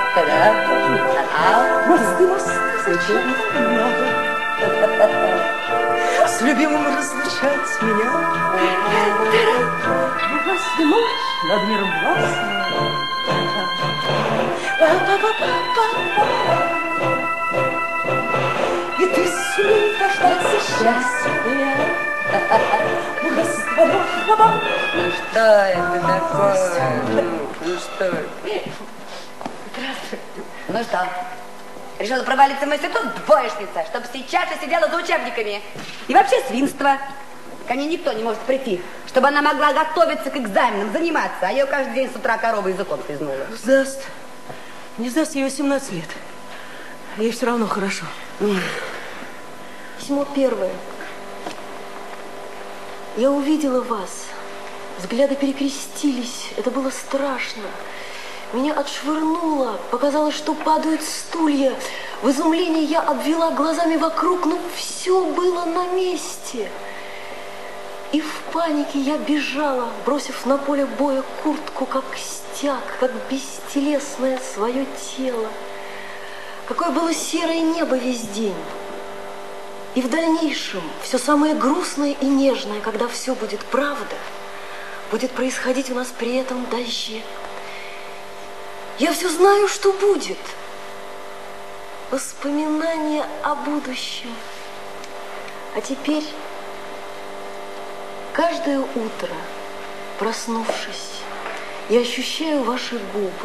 M: Мосты, зачем надо? С любимым разлучать меня. Властная ночь над миром властная. И ты сумей дождаться счастья.
E: Что это такое? Ну что? Ну что? Решила провалиться в институт, двоечница, чтобы сейчас же сидела за учебниками. И вообще свинство. Ко мне никто не может прийти, чтобы она могла готовиться к экзаменам, заниматься. А я ее каждый день с утра коровой языком слезнула.
M: Сдаст. Не сдаст, ей 18 лет. Ей все равно хорошо.
O: Письмо первое. Я увидела вас. Взгляды перекрестились. Это было страшно. Меня отшвырнуло. Показалось, что падают стулья. В изумлении я обвела глазами вокруг, но все было на месте. И в панике я бежала, бросив на поле боя куртку, как стяг, как бестелесное свое тело. Какое было серое небо весь день. И в дальнейшем все самое грустное и нежное, когда все будет правда, будет происходить у нас при этом дожде. Я все знаю, что будет. Воспоминания о будущем. А теперь каждое утро, проснувшись, я ощущаю ваши губы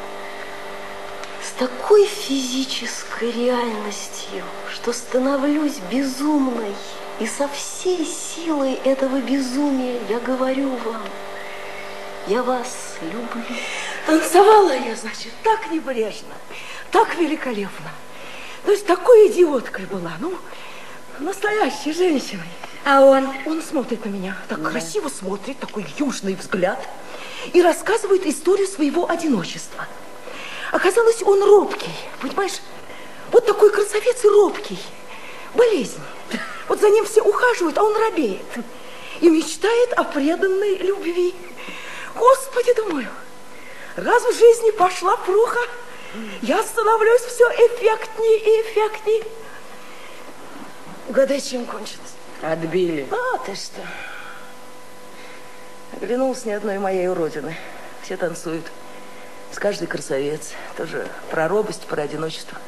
O: с такой физической реальностью, что становлюсь безумной. И со всей силой этого безумия я говорю вам, я вас люблю.
M: Танцевала я, значит, так небрежно, так великолепно. То есть такой идиоткой была, ну, настоящей женщиной.
E: А он?
M: Он смотрит на меня, так красиво смотрит, такой южный взгляд, и рассказывает историю своего одиночества. Оказалось, он робкий, понимаешь? Вот такой красавец и робкий. Болезнь. Вот за ним все ухаживают, а он робеет. И мечтает о преданной любви. Господи, думаю, раз в жизни пошла пруха, я становлюсь все эффектнее и эффектнее. Угадай, чем кончится?
E: Отбили.
M: А, ты что? Оглянулась ни одной моей уродины. Все танцуют. С каждой красавец. Тоже про робость, про одиночество.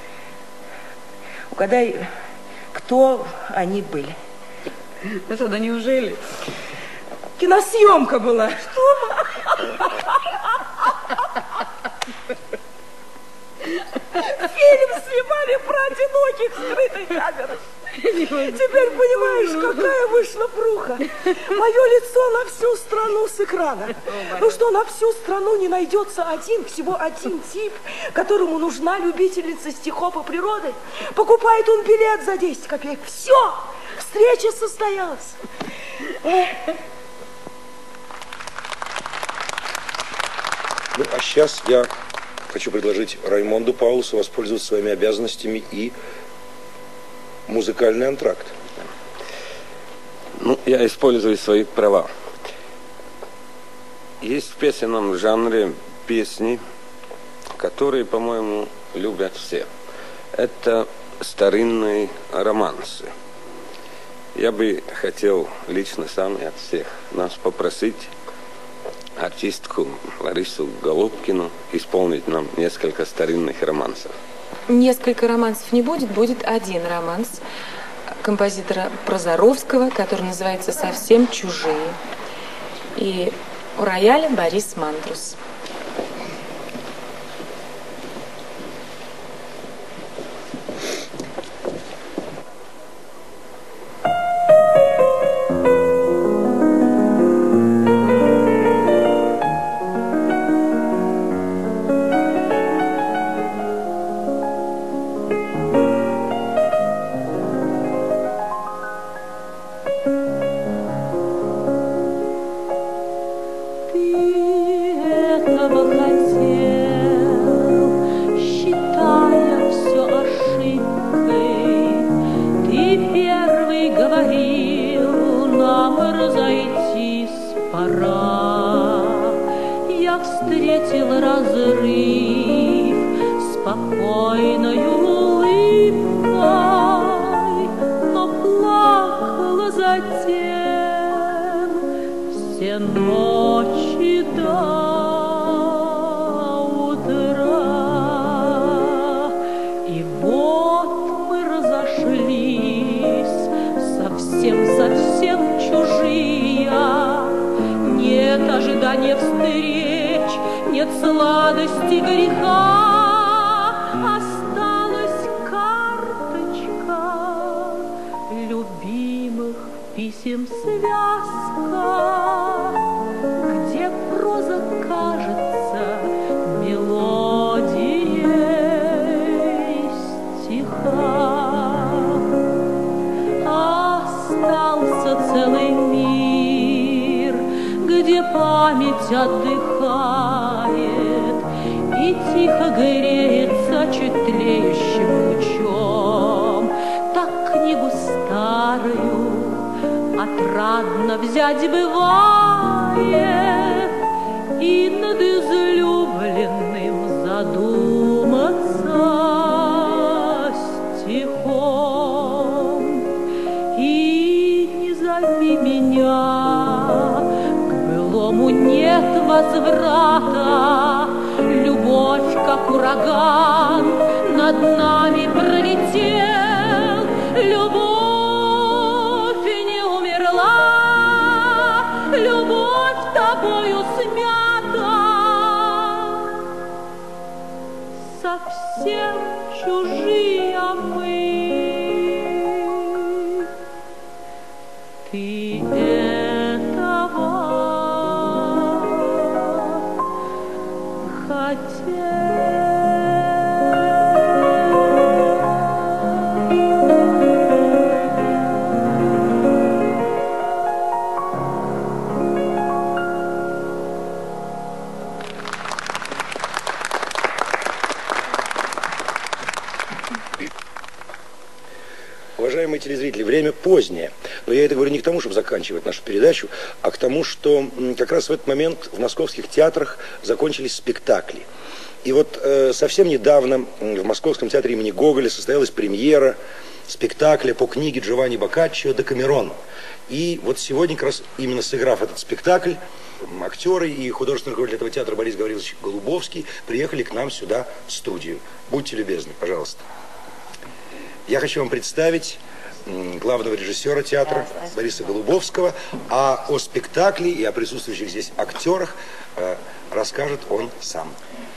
M: Угадай, кто они были?
E: Ну что, да неужели?
M: Киносъемка была. Что? Фильм снимали про одиноких скрытой камерой. Теперь понимаешь, какая вышла пруха. Мое лицо на всю страну с экрана. Ну что, на всю страну не найдется всего один тип, которому нужна любительница стихов и природы. Покупает он билет за 10 копеек. Все, встреча состоялась.
A: Ну, а сейчас я хочу предложить Раймонду Паулусу воспользоваться своими обязанностями и музыкальный антракт.
B: Ну, я использую свои права. Есть в песенном жанре песни, которые, по-моему, любят все. Это старинные романсы. Я бы хотел лично сам и от всех нас попросить артистку Ларису Голубкину исполнить нам несколько старинных романсов.
P: Несколько романсов не будет, будет один романс композитора Прозоровского, который называется «Совсем чужие». И у рояля Борис Мандрус.
A: Уважаемые телезрители, время позднее. Но я это говорю не к тому, чтобы заканчивать нашу передачу, а к тому, что как раз в этот момент в московских театрах закончились спектакли. И вот совсем недавно в Московском театре имени Гоголя состоялась премьера спектакля по книге Джованни Боккаччио «Декамерон». И вот сегодня, как раз именно сыграв этот спектакль, актеры и художественный руководитель этого театра Борис Гаврилович Голубовский приехали к нам сюда в студию. Будьте любезны, пожалуйста. Я хочу вам представить главного режиссера театра Бориса Голубовского, а о спектакле и о присутствующих здесь актерах расскажет он сам.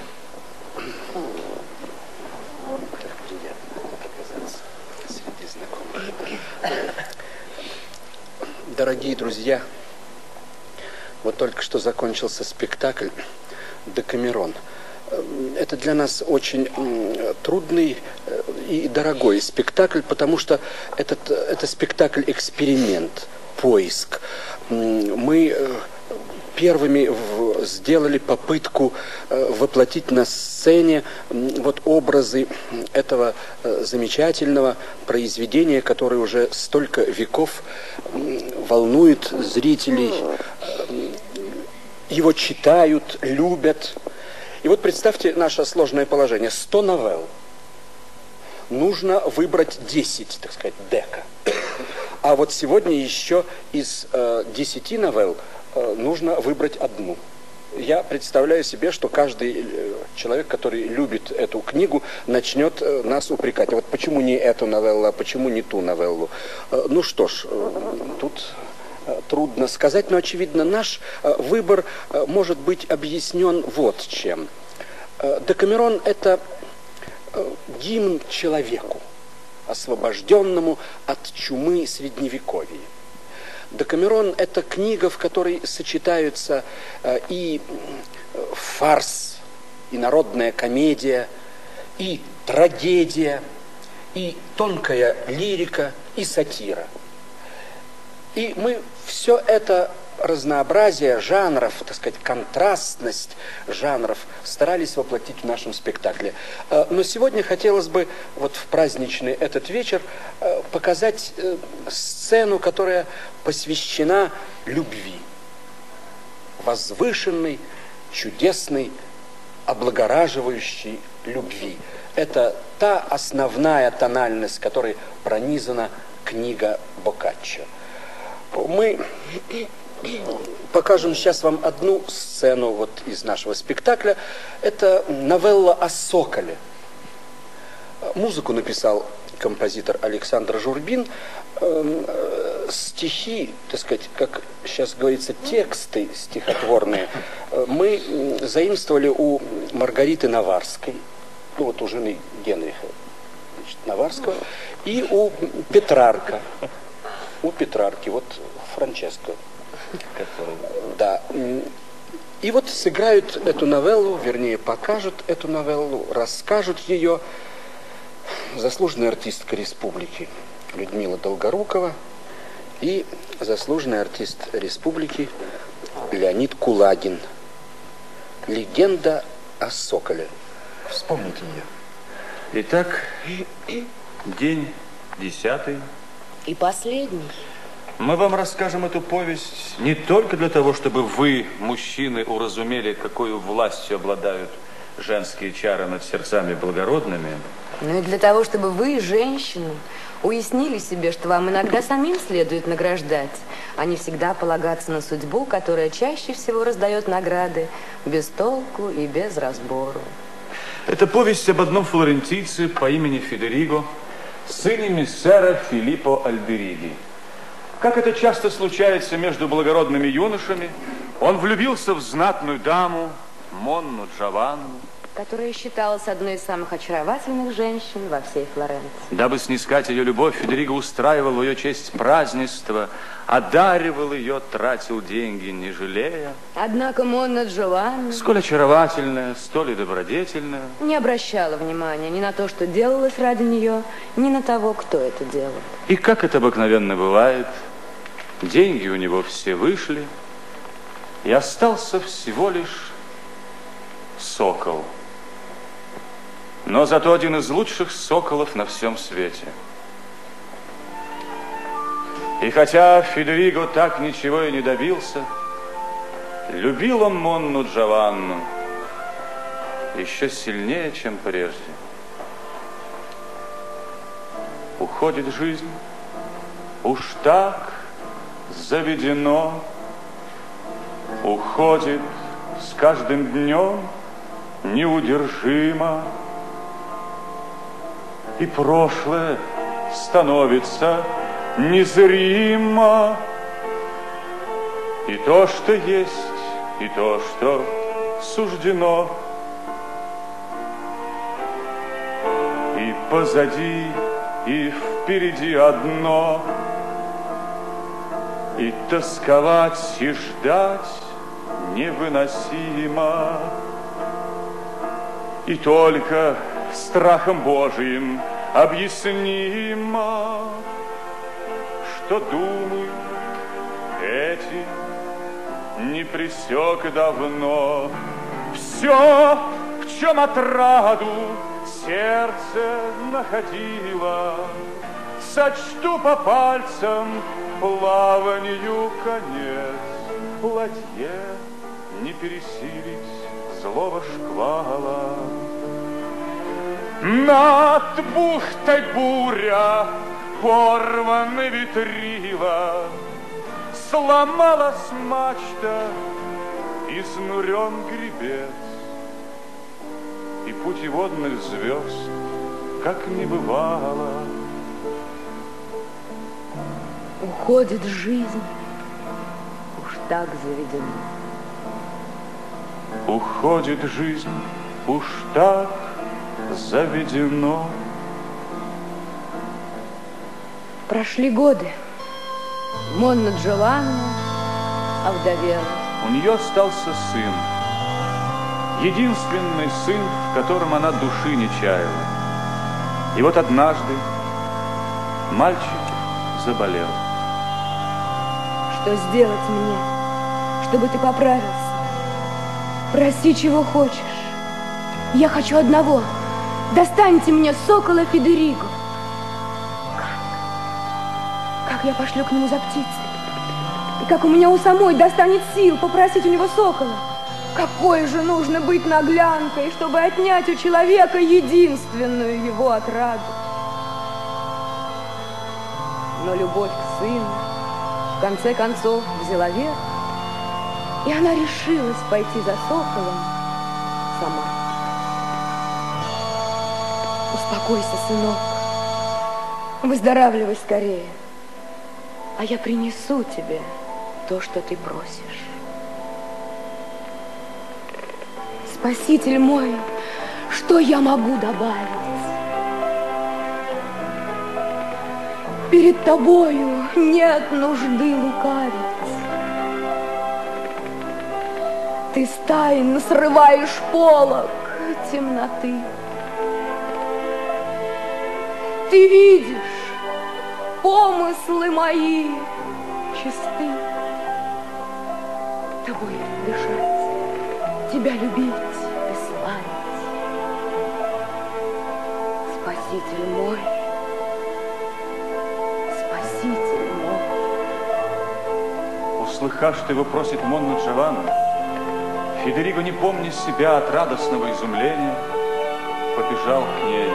Q: Дорогие друзья, вот только что закончился спектакль «Декамерон». Это для нас очень трудный и дорогой спектакль, потому что это спектакль-эксперимент, поиск. Мы первыми сделали попытку воплотить на сцене вот образы этого замечательного произведения, которое уже столько веков волнует зрителей. Его читают, любят. И вот представьте наше сложное положение. 100 новелл. Нужно выбрать 10, так сказать, дека. А вот сегодня еще из 10 новелл нужно выбрать одну. Я представляю себе, что каждый человек, который любит эту книгу, начнет нас упрекать. А вот почему не эту новеллу, а почему не ту новеллу? Ну что ж, тут трудно сказать, но, очевидно, наш выбор может быть объяснен вот чем. Декамерон – это гимн человеку, освобожденному от чумы Средневековья. Декамерон – это книга, в которой сочетаются и фарс, и народная комедия, и трагедия, и тонкая лирика, и сатира. И мы все это разнообразие жанров, так сказать, контрастность жанров старались воплотить в нашем спектакле. Но сегодня хотелось бы вот в праздничный этот вечер показать сцену, которая посвящена любви. Возвышенной, чудесной, облагораживающей любви. Это та основная тональность, которой пронизана книга Боккаччо. Мы покажем сейчас вам одну сцену вот из нашего спектакля. Это новелла о соколе. Музыку написал композитор Александр Журбин. Стихи, так сказать, как сейчас говорится, тексты стихотворные мы заимствовали у Маргариты Наварской, ну вот у жены Генриха, значит, Наварского, и у Петрарка. У Петрарки, вот Франческо. Да. И вот сыграют эту новеллу, вернее, покажут эту новеллу, расскажут ее заслуженная артистка республики Людмила Долгорукова и заслуженный артист республики Леонид Кулагин. Легенда о соколе.
R: Вспомните ее. Итак, день 10.
O: И последний.
R: Мы вам расскажем эту повесть не только для того, чтобы вы, мужчины, уразумели, какой властью обладают женские чары над сердцами благородными.
O: Но и для того, чтобы вы, женщины, уяснили себе, что вам иногда самим следует награждать, а не всегда полагаться на судьбу, которая чаще всего раздает награды без толку и без разбору.
R: Это повесть об одном флорентийце по имени Федериго, сыне мессера Филиппо Альбериги. Как это часто случается между благородными юношами, он влюбился в знатную даму Монну Джованну,
O: которая считалась одной из самых очаровательных женщин во всей Флоренции.
R: Дабы снискать ее любовь, Федериго устраивал в ее честь празднества, одаривал ее, тратил деньги, не жалея.
O: Однако Монна Джованна,
R: сколь очаровательная, столь и добродетельная,
O: не обращала внимания ни на то, что делалось ради нее, ни на того, кто это делал.
R: И как это обыкновенно бывает, деньги у него все вышли, и остался всего лишь сокол. Но зато один из лучших соколов на всем свете. И хотя Федериго так ничего и не добился, любил он Монну Джованну еще сильнее, чем прежде. Уходит жизнь, уж так заведено, уходит с каждым днем неудержимо, и прошлое становится незримо. И то, что есть, и то, что суждено, и позади, и впереди одно, и тосковать, и ждать невыносимо. И только страхом Божиим объяснимо, что думы эти не пресек давно. Все, в чем отраду сердце находило, сочту по пальцам плаванию конец. Платье не пересилить злого шквала. Над бухтой буря порваны ветрила, сломалась мачта, изнурен гребец, и путеводных звезд, как не бывало.
O: Уходит жизнь, уж так заведено.
R: Уходит жизнь, уж так заведено.
O: Прошли годы. Монна Джованна овдовела.
R: У нее остался сын. Единственный сын, в котором она души не чаяла. И вот однажды мальчик заболел.
O: Что сделать мне, чтобы ты поправился? Проси, чего хочешь. Я хочу одного. Достаньте мне сокола Федериго. Как я пошлю к нему за птицей? И как у меня у самой достанет сил попросить у него сокола? Какой же нужно быть наглянкой, чтобы отнять у человека единственную его отраду? Но любовь к сыну в конце концов взяла верх, и она решилась пойти за соколом сама. Успокойся, сынок. Выздоравливай скорее. А я принесу тебе то, что ты просишь. Спаситель мой, что я могу добавить? Перед тобою нет нужды лукавить. Ты стайно срываешь полог темноты. Ты видишь, помыслы мои чисты. Тобой дышать, тебя любить и славить. Спаситель мой, Спаситель мой.
R: Услыхав, что его просит Монна Джованна, Федериго, не помня себя от радостного изумления, побежал к ней.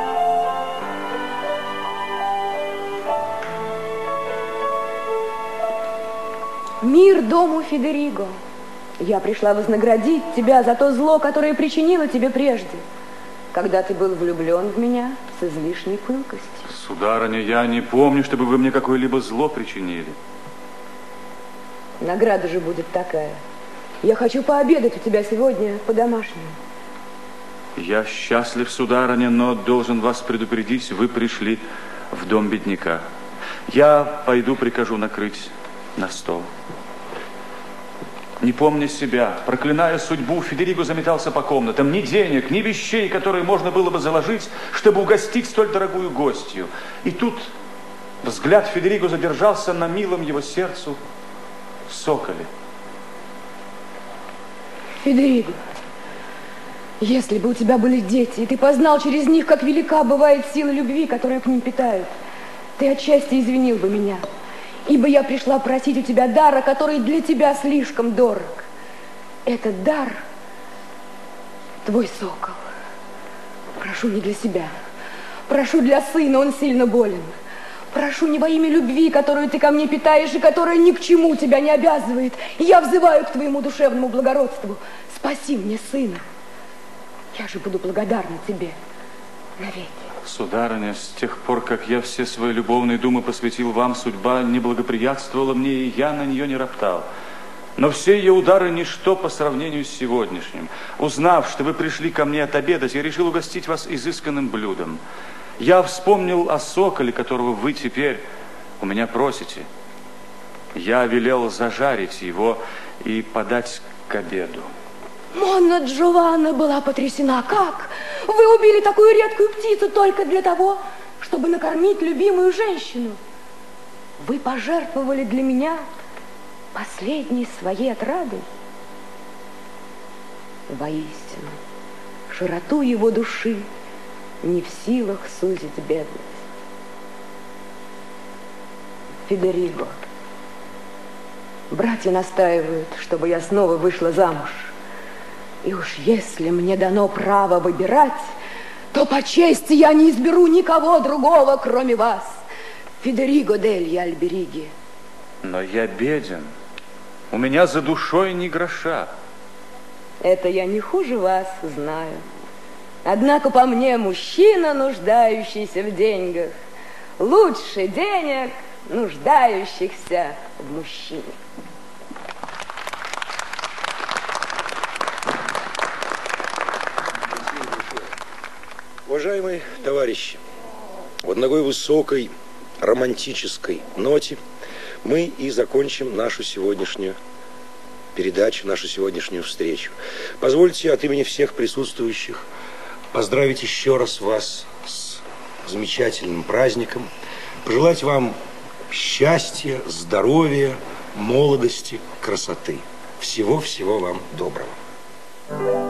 O: Мир дому Федериго. Я пришла вознаградить тебя за то зло, которое причинила тебе прежде, когда ты был влюблен в меня с излишней пылкостью.
R: Сударыня, я не помню, чтобы вы мне какое-либо зло причинили.
O: Награда же будет такая. Я хочу пообедать у тебя сегодня по-домашнему.
R: Я счастлив, сударыня, но должен вас предупредить, вы пришли в дом бедняка. Я пойду прикажу накрыть на стол. Не помня себя, проклиная судьбу, Федериго заметался по комнатам. Ни денег, ни вещей, которые можно было бы заложить, чтобы угостить столь дорогую гостью. И тут взгляд Федериго задержался на милом его сердцу соколе.
O: Федериго, если бы у тебя были дети, и ты познал через них, как велика бывает сила любви, которую к ним питают, ты отчасти извинил бы меня. Ибо я пришла просить у тебя дара, который для тебя слишком дорог. Этот дар – твой сокол. Прошу не для себя. Прошу для сына, он сильно болен. Прошу не во имя любви, которую ты ко мне питаешь, и которая ни к чему тебя не обязывает. Я взываю к твоему душевному благородству. Спаси мне сына. Я же буду благодарна тебе навеки.
R: Сударыня, с тех пор, как я все свои любовные думы посвятил вам, судьба не благоприятствовала мне, и я на нее не роптал. Но все ее удары ничто по сравнению с сегодняшним. Узнав, что вы пришли ко мне отобедать, я решил угостить вас изысканным блюдом. Я вспомнил о соколе, которого вы теперь у меня просите. Я велел зажарить его и подать к обеду.
O: Монна Джованна была потрясена. Как? Вы убили такую редкую птицу только для того, чтобы накормить любимую женщину. Вы пожертвовали для меня последней своей отрадой. Воистину, широту его души не в силах сузить бедность. Федериго, братья настаивают, чтобы я снова вышла замуж. И уж если мне дано право выбирать, то по чести я не изберу никого другого, кроме вас.
M: Федериго дель Альбериги.
R: Но я беден. У меня за душой ни гроша.
M: Это я не хуже вас знаю. Однако по мне мужчина, нуждающийся в деньгах, лучше денег, нуждающихся в мужчине.
A: Уважаемые товарищи, вот на такой высокой романтической ноте мы и закончим нашу сегодняшнюю передачу, нашу сегодняшнюю встречу. Позвольте от имени всех присутствующих поздравить еще раз вас с замечательным праздником, пожелать вам счастья, здоровья, молодости, красоты. Всего-всего вам доброго.